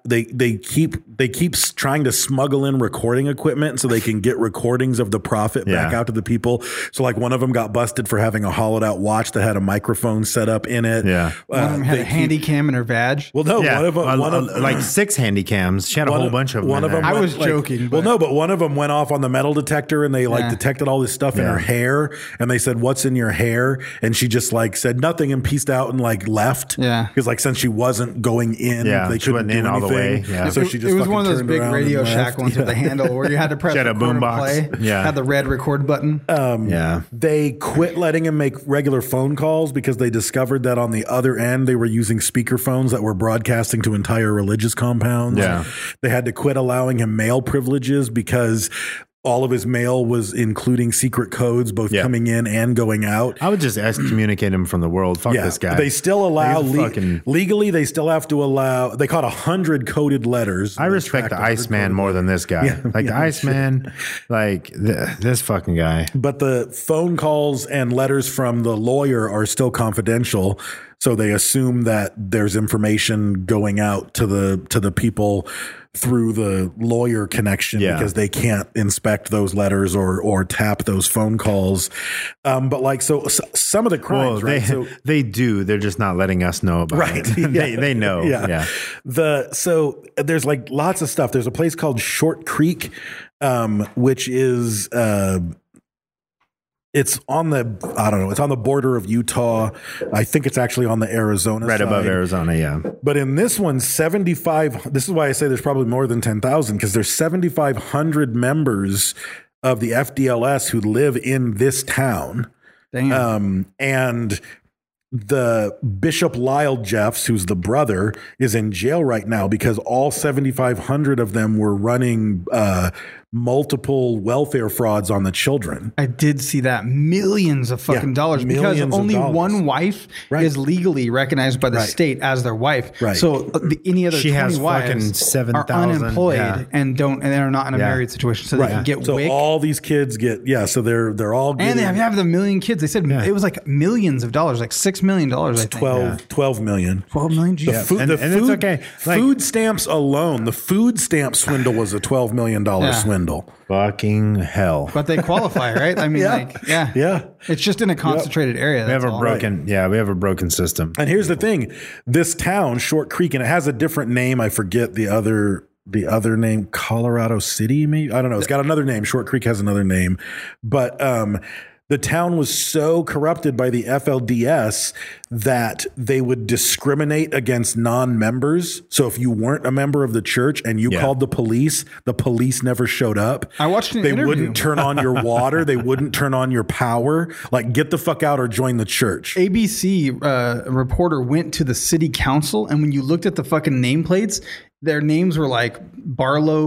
keep trying to smuggle in recording equipment so they can get recordings of the prophet back Yeah. out to the people. So like one of them got busted for having a hollowed out watch that had a microphone set up in it. Yeah. One of them had they a handy cam in her vag. Well, no, Yeah, one of like 6 handy cams. She had a whole bunch of them. One in of them. there. I went, was joking, Well, but- no, but one of them went off on the metal detector, and they like Yeah. detected all this stuff in Yeah. her hair, and they said, "What's in your hair?" And she just like said nothing and pieced out and like left. Yeah. because like since she wasn't going in, Yeah, they she couldn't wasn't do in all the anything. way. Yeah. So she just it was fucking one of those turned big around Radio and Shack left. ones with the handle where you had to press She had a record and boombox. play. Yeah. Had the red record button. Yeah. They quit letting him make regular phone calls because they discovered that on the other end they were using speakerphones that were broadcasting to entire religious compounds. Yeah. They had to quit allowing him mail privileges because all of his mail was including secret codes, both Yeah. coming in and going out. I would just excommunicate him from the world. Fuck this guy. They still allow He's fucking- legally. They still have to allow. They caught 100 coded letters. I respect the Iceman more than this guy. Yeah, Like the yeah, Iceman, like this fucking guy. But the phone calls and letters from the lawyer are still confidential, so they assume that there's information going out to the people through the lawyer connection Yeah. because they can't inspect those letters or tap those phone calls. But like so some of the crimes, Well, right? So they do. They're just not letting us know about right. it. They know. Yeah. So there's like lots of stuff. There's a place called Short Creek, which is it's on it's on the border of Utah. I think it's actually on the Arizona Right side. above Arizona. Yeah. But in this one, 75, this is why I say there's probably more than 10,000 because there's 7,500 members of the FDLS who live in this town. Damn. And the Bishop Lyle Jeffs, who's the brother, is in jail right now because all 7,500 of them were running multiple welfare frauds on the children. I did see that. Millions of fucking Yeah, dollars because millions of only dollars. one wife Right. is legally recognized by the Right. state as their wife. Right. So any other She 20 has wives fucking are 7,000, unemployed yeah. and they're not in a Yeah. married situation. So they can get So WIC. all these kids get, so they're all getting And they have the million kids. They said it was like millions of dollars, like $6 million, I think. 12 million. 12 million? The, Jeez. food, And- the and it's food, okay. Like- food stamps alone, the food stamp swindle was a $12 million swindle. Fucking hell. But they qualify, right? I mean, Yeah. Yeah. It's just in a concentrated area. We have That's a all. broken. Yeah, we have a broken system. And here's the thing, this town, Short Creek, and it has a different name. I forget the other name, Colorado City, maybe? I don't know. It's got another name. Short Creek has another name. But the town was so corrupted by the FLDS that they would discriminate against non-members. So if you weren't a member of the church and you called the police never showed up. I watched an They interview. wouldn't turn on your water. They wouldn't turn on your power. Like, get the fuck out or join the church. ABC reporter went to the city council, and when you looked at the fucking nameplates, their names were like Barlow.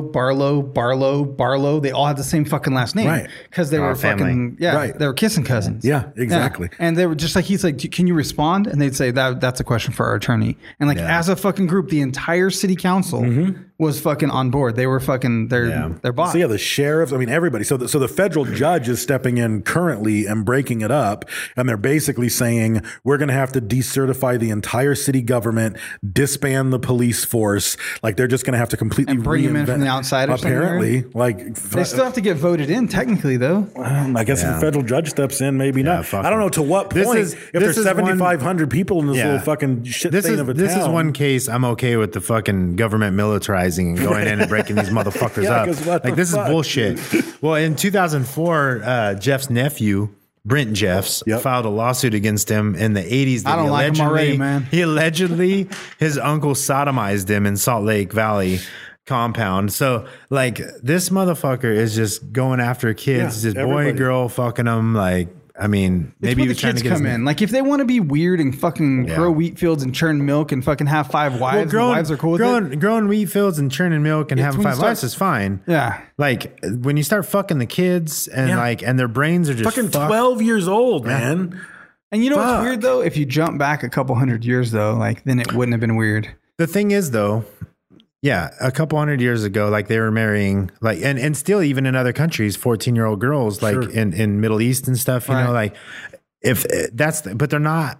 They all had the same fucking last name. Right. Because they were fucking, Right. they were kissing cousins. Yeah, exactly. Yeah. And they were just like, he's like, can you respond? And they'd say, that's a question for our attorney. And like, as a fucking group, the entire city council was fucking on board. They were fucking, they're bought. So yeah, the sheriffs, I mean, everybody. So the federal judge is stepping in currently and breaking it up. And they're basically saying, we're going to have to decertify the entire city government, disband the police force. Like, they're just going to have to completely And bring them in from the outside or apparently, somewhere? like, They still have to get voted in, technically, though. I guess if the federal judge steps in, maybe not. fuck I don't it. know to what point. If there's 7,500 people in this little fucking shit stain of a town. This is one case I'm okay with the fucking government militarizing and going in and breaking these motherfuckers up. 'cause what Like, the this fuck? is bullshit. Well, in 2004, Jeff's nephew, Brent Jeffs, filed a lawsuit against him in the 80s. That I don't like him already, man. He allegedly, his uncle sodomized him in Salt Lake Valley compound. So, like, this motherfucker is just going after kids, just boy, everybody. girl, fucking them. Like, I mean, maybe he It's was where trying the to kids get his come in. Like, if they want to be weird and fucking grow wheat fields and churn milk and fucking have 5 wives, and the wives are cool with it. growing wheat fields and churning milk and having when you 5 start- wives is fine. Yeah. Like, when you start fucking the kids and and their brains are just fucking fucked. 12 years old, man. And you know what's Fuck. weird, though? If you jump back a couple hundred years, though, like, then it wouldn't have been weird. The thing is, though, a couple hundred years ago, like, they were marrying, like, and still even in other countries, 14-year-old girls, like in Middle East and stuff, you know, like, if that's, but they're not,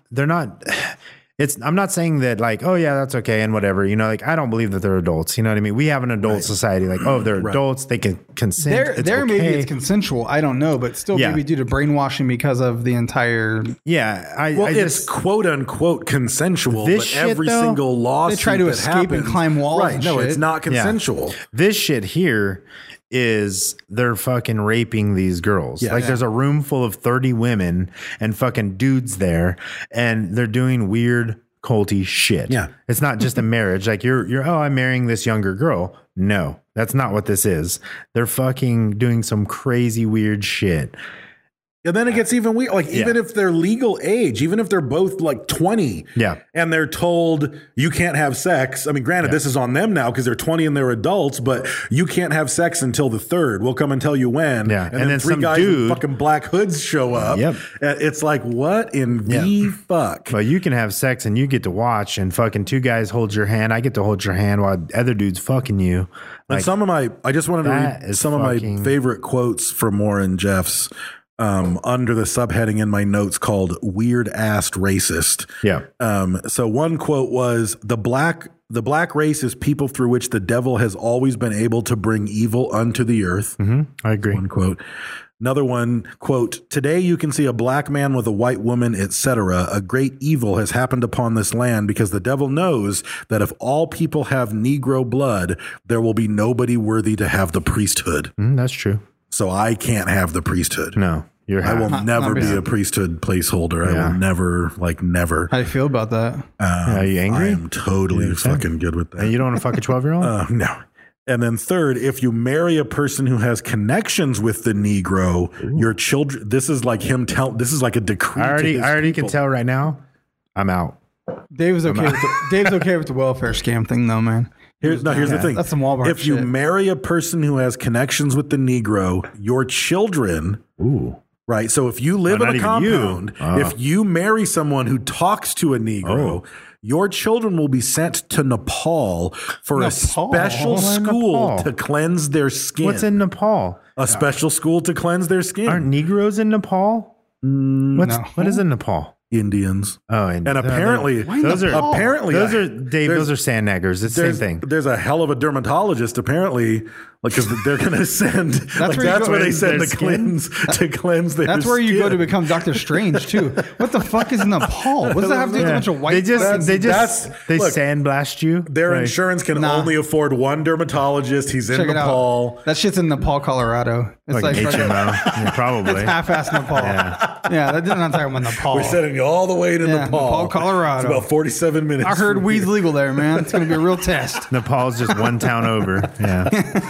I'm not saying that, like, oh yeah, that's okay and whatever, you know, like, I don't believe that they're adults, you know what I mean? We have an adult society, like, oh, they're adults, they can consent. There maybe it's consensual. I don't know, but still maybe due to brainwashing because of the entire. Yeah. It's quote unquote consensual, This but shit, every though, single lawsuit they try to that escape and happens- climb walls Right. and No, shit. it's not consensual. This shit here is they're fucking raping these girls. There's a room full of 30 women and fucking dudes there, and they're doing weird culty shit. Yeah. It's not just a marriage. Like, you're I'm marrying this younger girl. No, that's not what this is. They're fucking doing some crazy weird shit. And then it gets even weird. Like, even if they're legal age, even if they're both like 20, and they're told you can't have sex. I mean, granted, this is on them now because they're 20 and they're adults, but you can't have sex until the 3rd. We'll come and tell you when. Yeah. And then 3 some guys in dude- fucking black hoods show up. Yep. And it's like, what in the fuck? Well, you can have sex and you get to watch, and fucking 2 guys hold your hand. I get to hold your hand while other dudes fucking you. And I just wanted to read some of my favorite quotes from Warren Jeffs. Under the subheading in my notes called "Weird Ass Racist." Yeah. So one quote was the black race is people through which the devil has always been able to bring evil unto the earth. I agree. One quote. Another one, quote, today you can see a black man with a white woman, etc. A great evil has happened upon this land because the devil knows that if all people have Negro blood, there will be nobody worthy to have the priesthood. That's true. So I can't have the priesthood. No, I will never be a priesthood placeholder. I will never, never. How do you feel about that? Are you angry? I am totally fucking good with that. And you don't want to fuck a 12-year-old? No. And then third, if you marry a person who has connections with the Negro, your children, this is like him this is like a decree. I already can tell right now, I'm out. Dave's okay with the welfare scam thing, though, man. Here's the thing. That's some Walmart If you shit. marry a person who has connections with the Negro, your children, right? So if you live in a compound, if you marry someone who talks to a Negro, your children will be sent to Nepal for a special school to cleanse their skin. What's in Nepal? A special school to cleanse their skin. Aren't Negroes in Nepal? What is in Nepal? Indians. Oh, and apparently those are sand naggers. It's the same thing. There's a hell of a dermatologist apparently Like, because they're going to send. That's where they send the cleanse to cleanse their That's where you go to skin. become Doctor Strange too. What the fuck is Nepal? What does that have to do with a bunch of white? They That's- look, sandblast you. Their Like, insurance can only afford one dermatologist. He's in Check it Nepal. out. That shit's in Nepal, Colorado. It's like fucking- HMO. Yeah, probably. It's half-ass Nepal. Yeah, that didn't talking about Nepal. We're sending you all the way to Nepal, Colorado. It's about 47 minutes. I heard from weed's here. legal there, man. It's gonna be a real test. Nepal's just one town over. Yeah.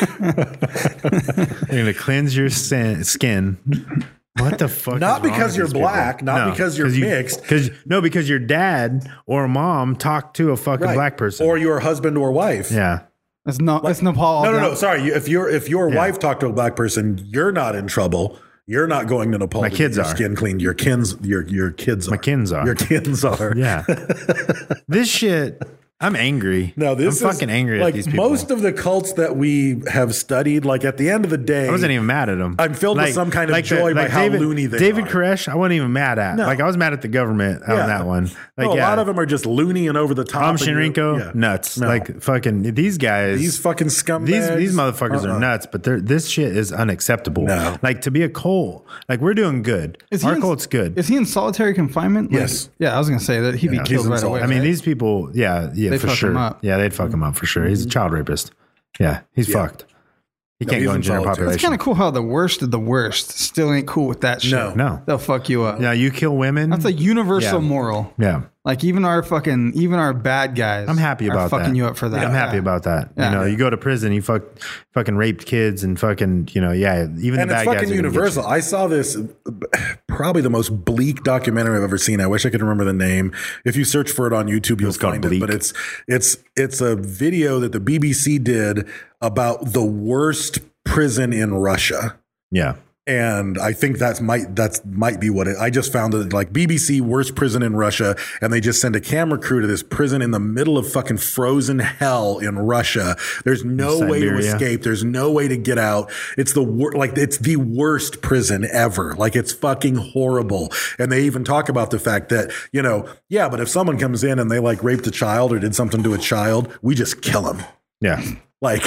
You're going to cleanse your skin. What the fuck? Not is wrong because with you're these people? black, not because you're mixed. Because your dad or mom talked to a fucking Right. black person. Or your husband or wife. yeah. It's Nepal. No. Sorry. If your wife talked to a black person, you're not in trouble. You're not going to Nepal My to kids get your are. skin cleaned. Your kids are. My kids are. Your kids are. Yeah. This shit, I'm angry. No, this I'm is fucking angry like at these people. most of the cults that we have studied. Like at the end of the day, I wasn't even mad at them. I'm filled with some kind of joy by how loony they David are. Koresh, I wasn't even mad at. No. Like I was mad at the government on Yeah. that one. Like No, a lot of them are just loony and over the top. and Shinrinko, nuts. No. Like fucking these guys. These fucking scumbags. These motherfuckers are nuts, but this shit is unacceptable. No. Like to be a cult, like we're doing good. Our cult's good. Is he in solitary confinement? Like, Yes. Yeah, I was gonna say that he'd be Yeah, killed he's in right away. I mean, right? these people, They'd for fuck sure. him up. Yeah, they'd fuck him up for sure. He's a child rapist. Yeah, he's fucked. He can't he's go in in general solitary. population. It's kind of cool how the worst of the worst still ain't cool with that shit. No. They'll fuck you up. Yeah, you kill women. That's a universal Yeah. moral. Yeah. Like even our bad guys. I'm happy are about that. fucking you up for that. I'm happy Yeah. about that. Yeah. You know, you go to prison, you fucking raped kids and fucking, even And the it's bad guys. fucking are gonna get universal. you. I saw this, probably the most bleak documentary I've ever seen. I wish I could remember the name. If you search for it on YouTube, you'll called find Bleak. it. But it's a video that the BBC did about the worst prison in Russia. Yeah. And I think that might be what it. I just found it like BBC worst prison in Russia, and they just send a camera crew to this prison in the middle of fucking frozen hell in Russia. There's no way to Siberia. escape. There's no way to get out. It's it's the worst prison ever. Like it's fucking horrible. And they even talk about the fact that but if someone comes in and they like raped a child or did something to a child, we just kill them. Yeah. Like,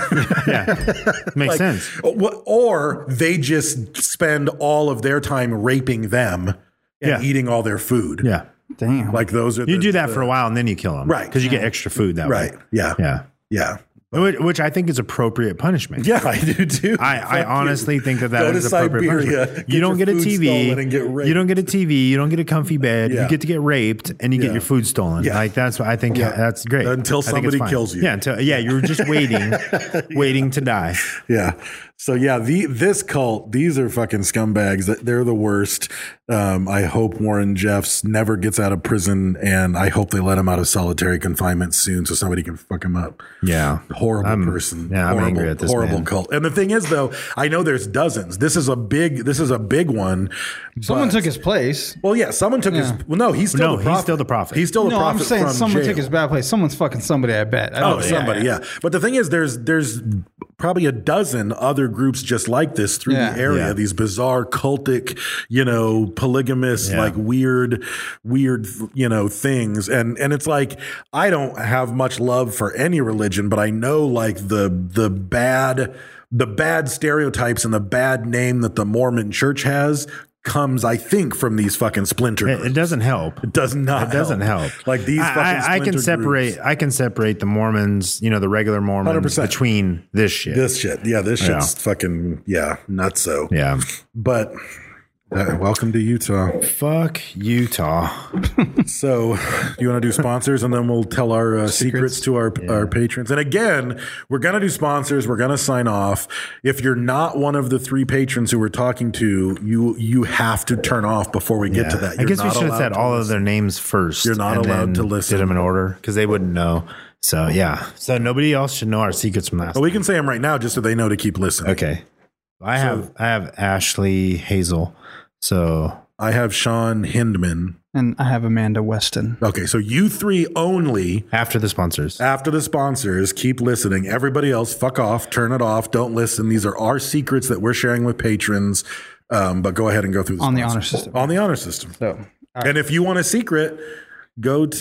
Makes sense. Or they just spend all of their time raping them and eating all their food. Yeah. Damn. Like those are You do that for a while and then you kill them. Right. Because you get extra food that Right. way. Yeah. Yeah. Yeah. Which I think is appropriate punishment. Yeah, I do too. I honestly think that Go to is appropriate Siberia, punishment. get You don't your get a food stolen and get TV. raped. You don't get a TV. You don't get a comfy bed. Yeah. You get to get raped and you Yeah. get your food stolen. Yeah. Like that's what I think. Yeah. That's great. Until I think it's somebody fine. kills you. Yeah. You were just waiting, waiting to die. Yeah. So yeah, this cult, these are fucking scumbags. They're the worst. I hope Warren Jeffs never gets out of prison, and I hope they let him out of solitary confinement soon so somebody can fuck him up. Yeah. Horrible person. Yeah, I'm horrible, angry at this horrible man. cult. And the thing is, though, I know there's dozens. This is a big one. Someone but- took his place. Well, yeah, someone took his. Well, no, he's still No, the prophet. he's still the prophet. He's still the No, prophet. I'm saying from someone jail. took his bad place. Someone's fucking somebody, I bet. I Oh, don't- somebody, yeah. But the thing is, there's probably a dozen other groups just like this through Yeah. the area. Yeah. These bizarre cultic, polygamous, Yeah. like weird, things. And it's like, I don't have much love for any religion, but I know like the bad stereotypes and the bad name that the Mormon church has comes, I think, from these fucking splinter It doesn't help. It does not. It doesn't help. Like these fucking I can splinter separate. groups. I can separate the Mormons, the regular Mormons 100%. between this shit. This shit. Yeah, this Yeah. shit's fucking, nutso. Yeah. But welcome to Utah. Fuck Utah. So you want to do sponsors and then we'll tell our secrets to our patrons. And again, we're going to do sponsors. We're going to sign off. If you're not one of the 3 patrons who we're talking to, you have to turn off before we get to that. I guess we not should have allowed said to all of listen. their names first. You're not and allowed then to listen. Did them in order because they wouldn't know. So yeah. So nobody else should know our secrets from last. Well, we can say them right now just so they know to keep listening. Okay. I have Ashley Hazel. So I have Sean Hindman. And I have Amanda Weston. Okay, so you 3 only. after the sponsors. After the sponsors, keep listening. Everybody else, fuck off, turn it off, don't listen. These are our secrets that we're sharing with patrons. But go ahead and go through On the sponsors. honor system. On the honor system. So, And if you want a secret, go to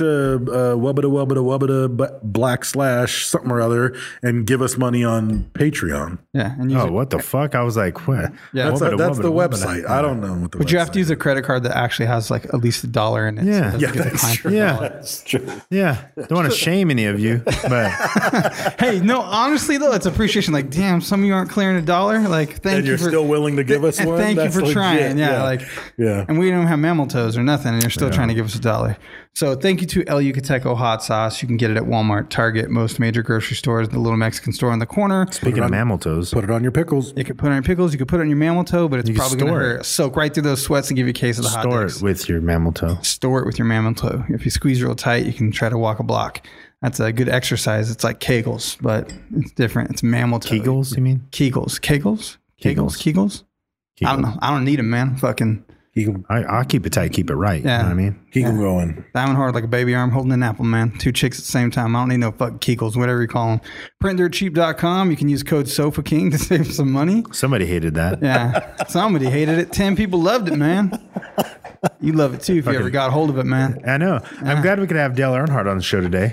// something or other and give us money on Patreon. Yeah. And use Oh, it. what the fuck? I was like, what? Yeah. That's the website. I don't know what the But website you have to use is. a credit card that actually has like at least $1 in it. Yeah. So it doesn't Yeah, get that's declined for true. Yeah. $1. That's true. Yeah. Don't want to shame any of you, but Hey, no, honestly though, it's appreciation. Like, damn, some of you aren't clearing $1. Like, thank And you you're for still willing to give us and one? thank That's you for legit. trying. Yeah, Yeah. like, Yeah. and we don't have mammal toes or nothing, and you're still trying to give us $1. So thank you to El Yucateco hot sauce. You can get it at Walmart, Target, most major grocery stores, the little Mexican store on the corner. speaking of mammal toes, Put it on your pickles. You could put it on your pickles. You could put it on your mammal toe, but it's You can probably going to store hurt. Soak right through those sweats and give you a case of the hot store dogs. it with your mammal toe. Store it with your mammal toe. If you squeeze real tight, you can try to walk a block. That's a good exercise. It's like Kegels, but it's different. It's mammal toe. Kegels, you mean? Kegels. Kegels? Kegels? Kegels? I don't know. I don't need them, man. Fucking I'll keep it tight, keep it right. Yeah. You know what I mean? Keep them going. diamond hard like a baby arm holding an apple, man. Two chicks at the same time. I don't need no fucking Kegels, whatever you call them. PrintDirtCheap.com. You can use code SofaKing to save some money. Somebody hated that. Yeah. Somebody hated it. 10 people loved it, man. You love it too if you ever got hold of it, man. I know. I'm glad we could have Dale Earnhardt on the show today.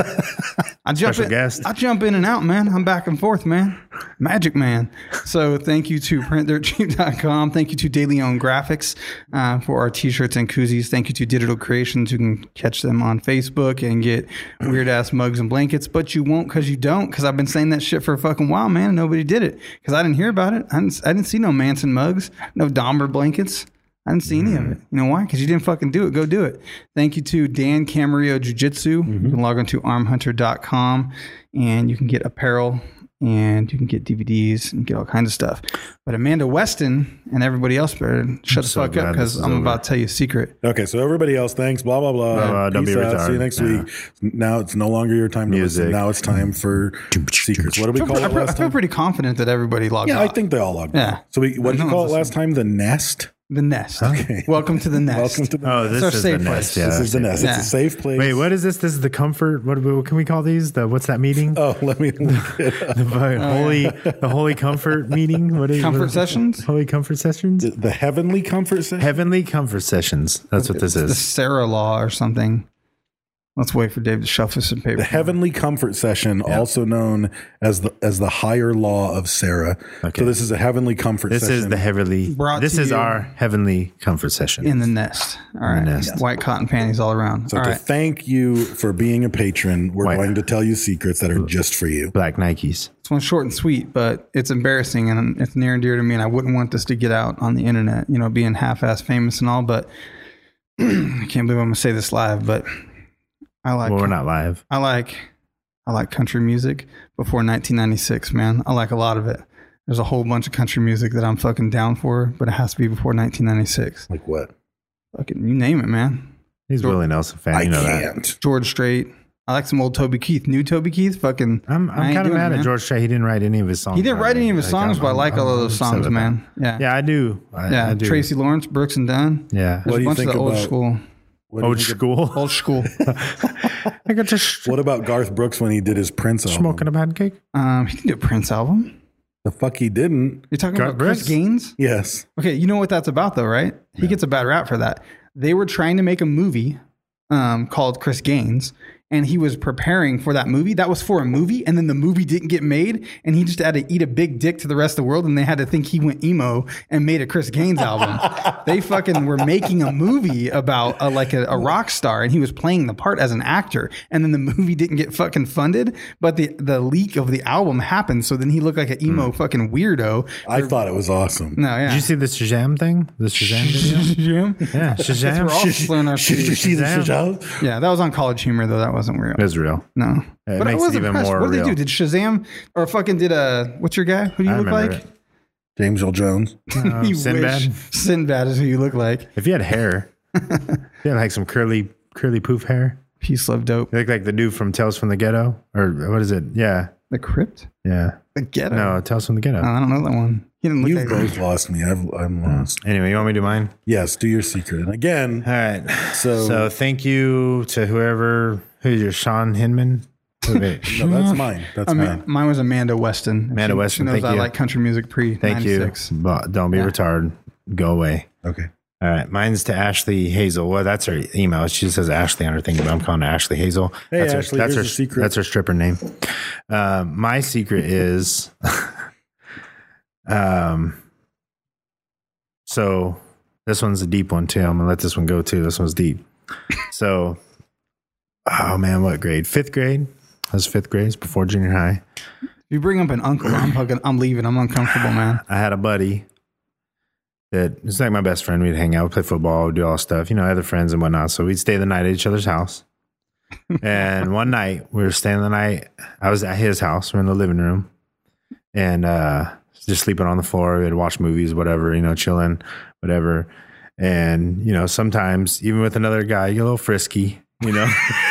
I jump Special in, guest. I jump in and out, man. I'm back and forth, man. Magic man. So thank you to PrintDirtCheap.com. Thank you to Daily Own Graphics for our t-shirts and koozies. Thank you to Digital Creations. You can catch them on Facebook and get weird ass mugs and blankets, but you won't because you don't. Because I've been saying that shit for a fucking while, man. And nobody did it because I didn't hear about it. I didn't see no Manson mugs, no Dahmer blankets. I didn't see any of it. You know why? Because you didn't fucking do it. Go do it. Thank you to Dan Camarillo Jiu-Jitsu. You can log on to armhunter.com and you can get apparel and you can get DVDs and get all kinds of stuff. But Amanda Weston and everybody else better shut the so fuck up glad because this is I'm over. about to tell you a secret. Okay, so everybody else, thanks, blah, blah, blah. Don't be Peace out. retarded. See you next week. Now it's no longer your time to Music. listen. Now it's time for secrets. What did we call it I last feel time? pretty confident that everybody logged Yeah, off. I think they all logged Yeah. on. So what did No you call it one's last time? The Nest? The Nest. Welcome to the Nest. Welcome to the Oh, Nest. this our is the safe nest. place. Yeah, This is the Nest. Yeah. It's a safe place. Wait, what is this? This is the comfort. What can we call these? What's that meeting? Oh, let me look it up. The holy comfort meeting. What is Comfort what is it? sessions? Holy comfort sessions. The Heavenly Comfort Center? Heavenly comfort sessions. That's what this The is. Sarah Law or something. Let's wait for Dave to shuffle some paper. The Heavenly Comfort Session, also known as the Higher Law of Sarah. Okay. So this is a Heavenly Comfort This Session. is the heavenly. Brought This to is you our heavenly comfort session. in the Nest. All right. Nest. White cotton panties all around. So all to right. thank you for being a patron, we're White. going to tell you secrets that are just for you. Black Nikes. This one's short and sweet, but it's embarrassing and it's near and dear to me. And I wouldn't want this to get out on the internet, you know, being half-ass famous and all. But I can't believe I'm going to say this live, but I like. Well, we're not live. I like country music before 1996, man. I like a lot of it. There's a whole bunch of country music that I'm fucking down for, but it has to be before 1996. Like what? Fucking, you name it, man. He's a Willie Nelson fan. I You know that. can't. George Strait. I like some old Toby Keith. New Toby Keith, fucking. I'm I ain't kind of doing mad it, at man. George Strait. He didn't write any of his songs. He didn't write any of his songs, but I like all of those upset songs, with man. that. Yeah. Yeah, I do. I do. Tracy Lawrence, Brooks and Dunn. Yeah. There's What do a you bunch think of the old about- school. What do you Old think school. Old school. I got just What about Garth Brooks when he did his Prince album? smoking a pancake. He can do a Prince album. The fuck he didn't. You're talking Garth about Chris Brooks? Gaines? Yes. Okay, you know what that's about, though, right? He gets a bad rap for that. They were trying to make a movie called Chris Gaines, and he was preparing for that movie. That was for a movie, and then the movie didn't get made, and he just had to eat a big dick to the rest of the world, and they had to think he went emo and made a Chris Gaines album. They fucking were making a movie about a rock star, and he was playing the part as an actor, and then the movie didn't get fucking funded, but the leak of the album happened, so then he looked like an emo fucking weirdo. I thought it was awesome. No, yeah. Did you see the Shazam thing? The Shazam video? Jim? Yeah, Shazam. We're all slurring our Should you speech. see the Shazam? Shazam? Yeah, that was on College Humor, though. That wasn't real. It was real. No. It But I makes was it even impressed. more What did they real. do? Did Shazam or fucking did what's your guy? Who do you I look remember like? it. James Earl Jones. You Sinbad? wish. Sinbad is who you look like. If you had hair, if you had like some curly poof hair, Peace, love, dope. you look like the dude from Tales from the Ghetto, or what is it? Yeah, The Crypt? yeah. The Ghetto? No, Tales from the Ghetto. Oh, I don't know that one. He didn't look You've like both lost me. I'm lost. Anyway, you want me to do mine? Yes, do your secret. And again, All right. So- So thank you to who's your Sean Hinman? Wait, no, that's mine. That's mine. Mine was Amanda Weston. Amanda She Weston, knows thank I you. like country music Thank you. pre-96. But don't be retarded. Go away. Okay. All right, mine's to Ashley Hazel. Well, that's her email. She just says Ashley on her thing, but I'm calling her Ashley Hazel. Hey, that's Ashley, that's here's her a secret. That's her stripper name. My secret is, so this one's a deep one too. I'm gonna let this one go too. This one's deep. So, oh man, what grade? 5th grade. That was 5th grade. It's before junior high. If you bring up an uncle, I'm leaving. I'm uncomfortable, man. I had a buddy that was like my best friend. We'd hang out, play football, do all stuff, other friends and whatnot. So we'd stay the night at each other's house. And one night we were staying the night. I was at his house. We're in the living room and just sleeping on the floor. We'd watch movies, whatever, chilling, whatever. And, sometimes even with another guy, you're a little frisky, You're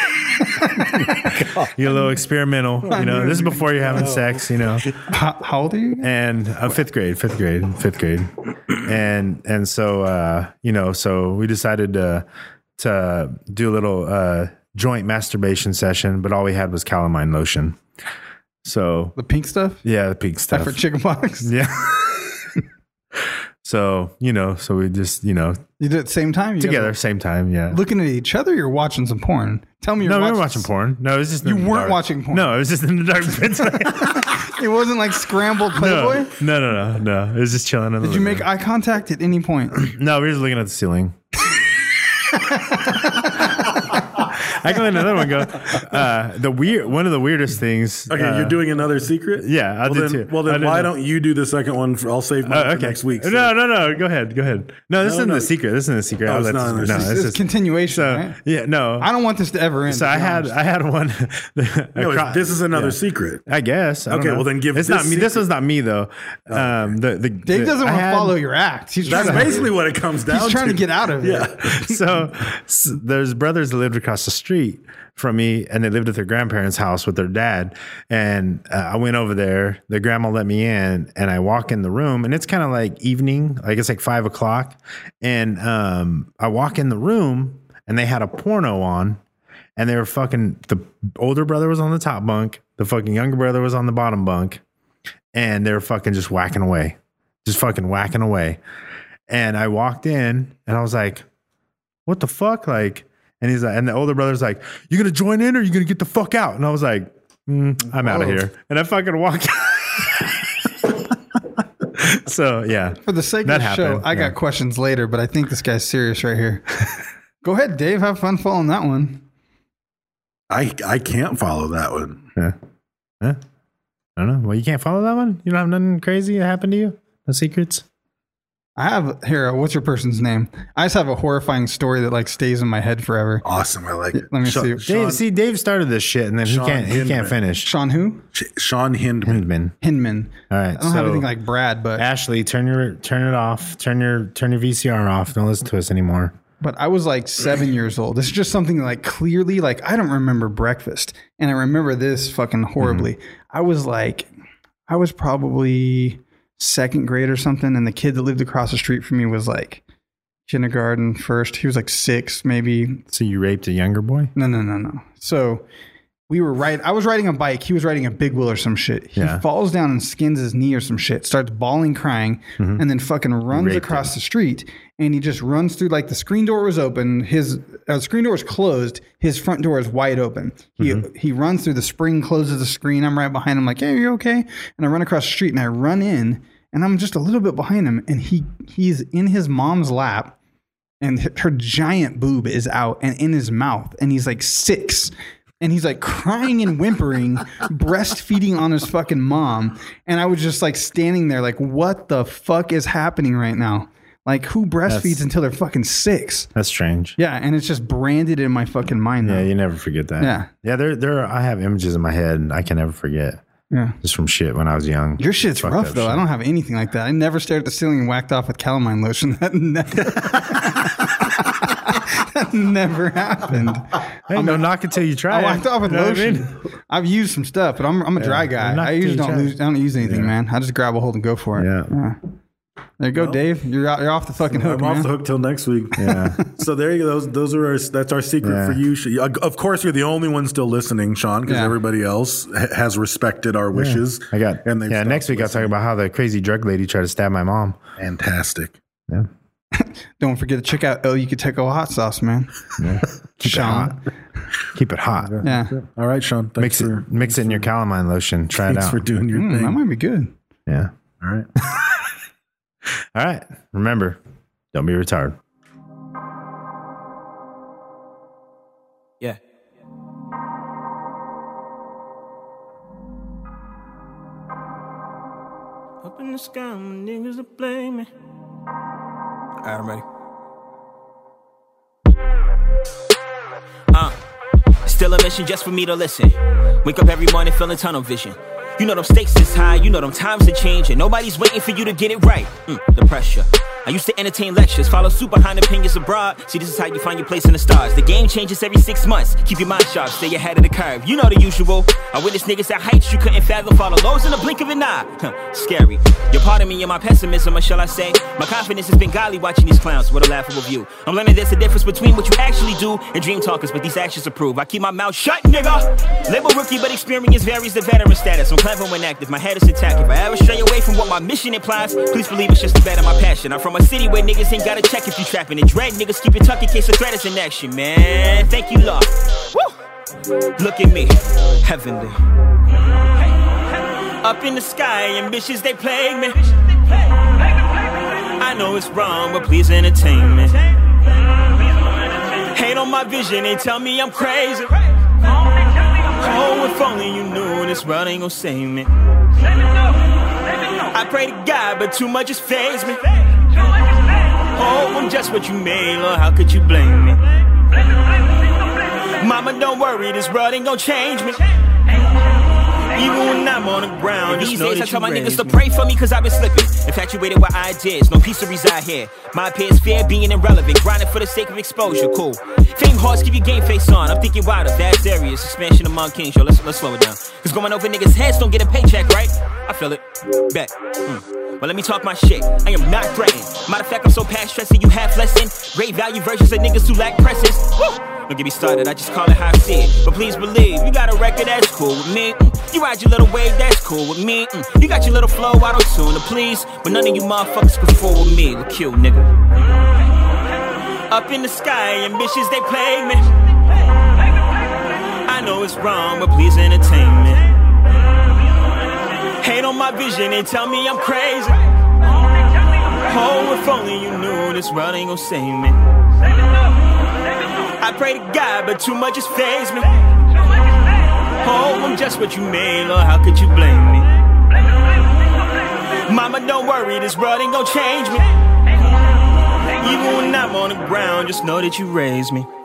a little experimental, This is before you're having sex, How old are you? And 5th grade. And so, so we decided to do a little joint masturbation session, but all we had was calamine lotion. So The pink stuff? yeah, the pink stuff. For chickenpox? Yeah. So, so we just, You did it at the same time? You together, guys same time. Yeah. were looking at each other, you're watching some porn. Tell me you're No, we watching. were watching porn. No, it was just You in the weren't dark. watching porn? No, it was just in the dark. It wasn't like scrambled Playboy? No. It was just chilling. In the Did you living make eye contact at any point? room. No, we were just looking at the ceiling. I can let another one go. One of the weirdest things. Okay, you're doing another secret? Yeah, I'll do too. Well, then I why do don't you do the second one? I'll save mine for next week. so- No. Go ahead. No, this isn't no. the secret. This isn't the secret. Oh, I'll it's let not this- in the no, secret. this It's is continuation, so. right? Yeah, no. I don't want this to ever end. So to I be had honest. one. No, this is another secret. I guess. I don't Okay, know. well, then give It's this not me. This secret. was not me though. Dave doesn't want to follow your act. He's That's trying to, basically what it comes down to. he's trying to get out of it. Yeah. So there's brothers that lived across the street from me, and they lived at their grandparents' house with their dad. And I went over there. The grandma let me in, and I walk in the room, and it's kind of like evening, like it's like 5 o'clock. And I walk in the room, and they had a porno on, and they were fucking. The older brother was on the top bunk, the fucking younger brother was on the bottom bunk, and they were fucking just whacking away, And I walked in, and I was like, "What the fuck?" Like. And he's like, and the older brother's like, "You gonna join in or you gonna get the fuck out?" And I was like, "I'm out of here." And I fucking walked out. So yeah. For the sake That of the show, happened, I yeah. got questions later, but I think this guy's serious right here. Go ahead, Dave. Have fun following that one. I can't follow that one. Yeah. Huh? I don't know. Well, you can't follow that one? You don't have nothing crazy that happened to you? No secrets? I have here. What's your person's name? I just have a horrifying story that like stays in my head forever. Awesome. I like it. Let me see. Dave started this shit and then he Sean can't Hindman. finish. Sean who? Sean Hindman. Hindman. Hinman. All right. I don't have anything like Brad, but Ashley, turn it off. Turn your VCR off. Don't listen to us anymore. But I was like 7 years old. This is just something like clearly, like I don't remember breakfast. And I remember this fucking horribly. Mm-hmm. I was probably 2nd grade or something. And the kid that lived across the street from me was like kindergarten, first. He was like 6, maybe. So you raped a younger boy? No. So I was riding a bike. He was riding a big wheel or some shit. He Yeah. falls down and skins his knee or some shit, starts bawling, crying, and then fucking runs Raped across the street. And he just runs through, like the screen door was open. His screen door was closed. His front door is wide open. He runs through the spring, closes the screen. I'm right behind him like, "Hey, are you okay?" And I run across the street and I run in and I'm just a little bit behind him. And he's in his mom's lap and her giant boob is out and in his mouth. And he's like 6. And he's like crying and whimpering, breastfeeding on his fucking mom. And I was just like standing there like, what the fuck is happening right now? Like, who breastfeeds until they're fucking 6? That's strange. Yeah, and it's just branded in my fucking mind now. Yeah, you never forget that. Yeah. Yeah, there are, I have images in my head and I can never forget. Yeah. Just from shit when I was young. Your shit's Fucked rough, up though. shit. I don't have anything like that. I never stared at the ceiling and whacked off with calamine lotion. That never happened. Hey, no knock until you try I it. whacked off with You know what I lotion. mean? I've used some stuff, but I'm a dry guy. knock I till usually you try. don't use anything, man. I just grab a hold and go for it. Yeah. There you go, Dave. You're off the fucking hook, I'm man. off the hook till next week. Yeah. So there you go. Those are that's our secret Yeah. for you. Of course, you're the only one still listening, Sean, because Yeah. everybody else has respected our wishes. I got. and they've Yeah. stopped Next week I'll talk listening. about how the crazy drug lady tried to stab my mom. Fantastic. Yeah. Don't forget to check out El Yucateco hot sauce, man. Yeah. Sean. Keep it hot. Yeah. All right, Sean. Mix it in your calamine lotion. Try it out. Thanks for doing your thing. That might be good. Yeah. All right. All right. Remember, don't be retarded. Yeah. Up in the sky, my niggas are blame me. All right, I'm ready. Still a mission just for me to listen. Wake up every morning feeling tunnel vision. You know them stakes is high, you know them times are changing. Nobody's waiting for you to get it right. The pressure. I used to entertain lectures, follow super behind opinions abroad. See, this is how you find your place in the stars. The game changes every 6 months. Keep your mind sharp, stay ahead of the curve. You know the usual. I witnessed niggas at heights you couldn't fathom, follow lows in the blink of an eye. Scary. You're part of me and my pessimism, or shall I say? My confidence has been godly watching these clowns with a laughable view. I'm learning there's a difference between what you actually do and dream talkers, but these actions approve. I keep my mouth shut, nigga. Label rookie, but experience varies the veteran status. I'm clever when active, my head is intact. If I ever stray away from what my mission implies, please believe it's just a bet of my passion. I'm from a city where niggas ain't gotta check if you trapping and dread. Niggas keep it tucked in case a threat is in action, man. Thank you, Lord. Woo! Look at me, heavenly. Up in the sky, ambitious they plague me. I know it's wrong, but please entertain me. Hate on my vision, they tell me I'm crazy. Oh, if only you knew this world ain't gon' save me. I pray to God, but too much has fazed me. Oh, I'm just what you made, Lord, how could you blame me? Mama, don't worry, this world ain't gon' change me. Even when I'm on the ground, these days I tell my niggas to pray for me cause I've been slipping. Infatuated with ideas, no peace to reside here. My peers fear being irrelevant, grinding for the sake of exposure, cool. Fame hearts, keep your game face on. I'm thinking wider, vast areas, expansion among kings. Yo, let's slow it down. Cause going over niggas' heads don't get a paycheck, right? I feel it. Bet. Well, let me talk my shit. I am not threatened. Matter of fact, I'm so past stressing you half lesson. Great value versions of niggas who lack presence. Woo! Don't get me started, I just call it how I see it. But please believe, you got a record that's cool with me. You ride your little wave, that's cool with me. You got your little flow, I don't tune to please. But none of you motherfuckers can fool with me. Look you, nigga. Up in the sky, ambitious, they plague me. I know it's wrong, but please entertain me. Hate on my vision, they tell me I'm crazy. Oh, if only you knew this world ain't gon' save me. I pray to God, but too much has fazed me. Oh, I'm just what you made, Lord, how could you blame me? Mama, don't worry, this world ain't gon' change me. Even when I'm on the ground, just know that you raised me.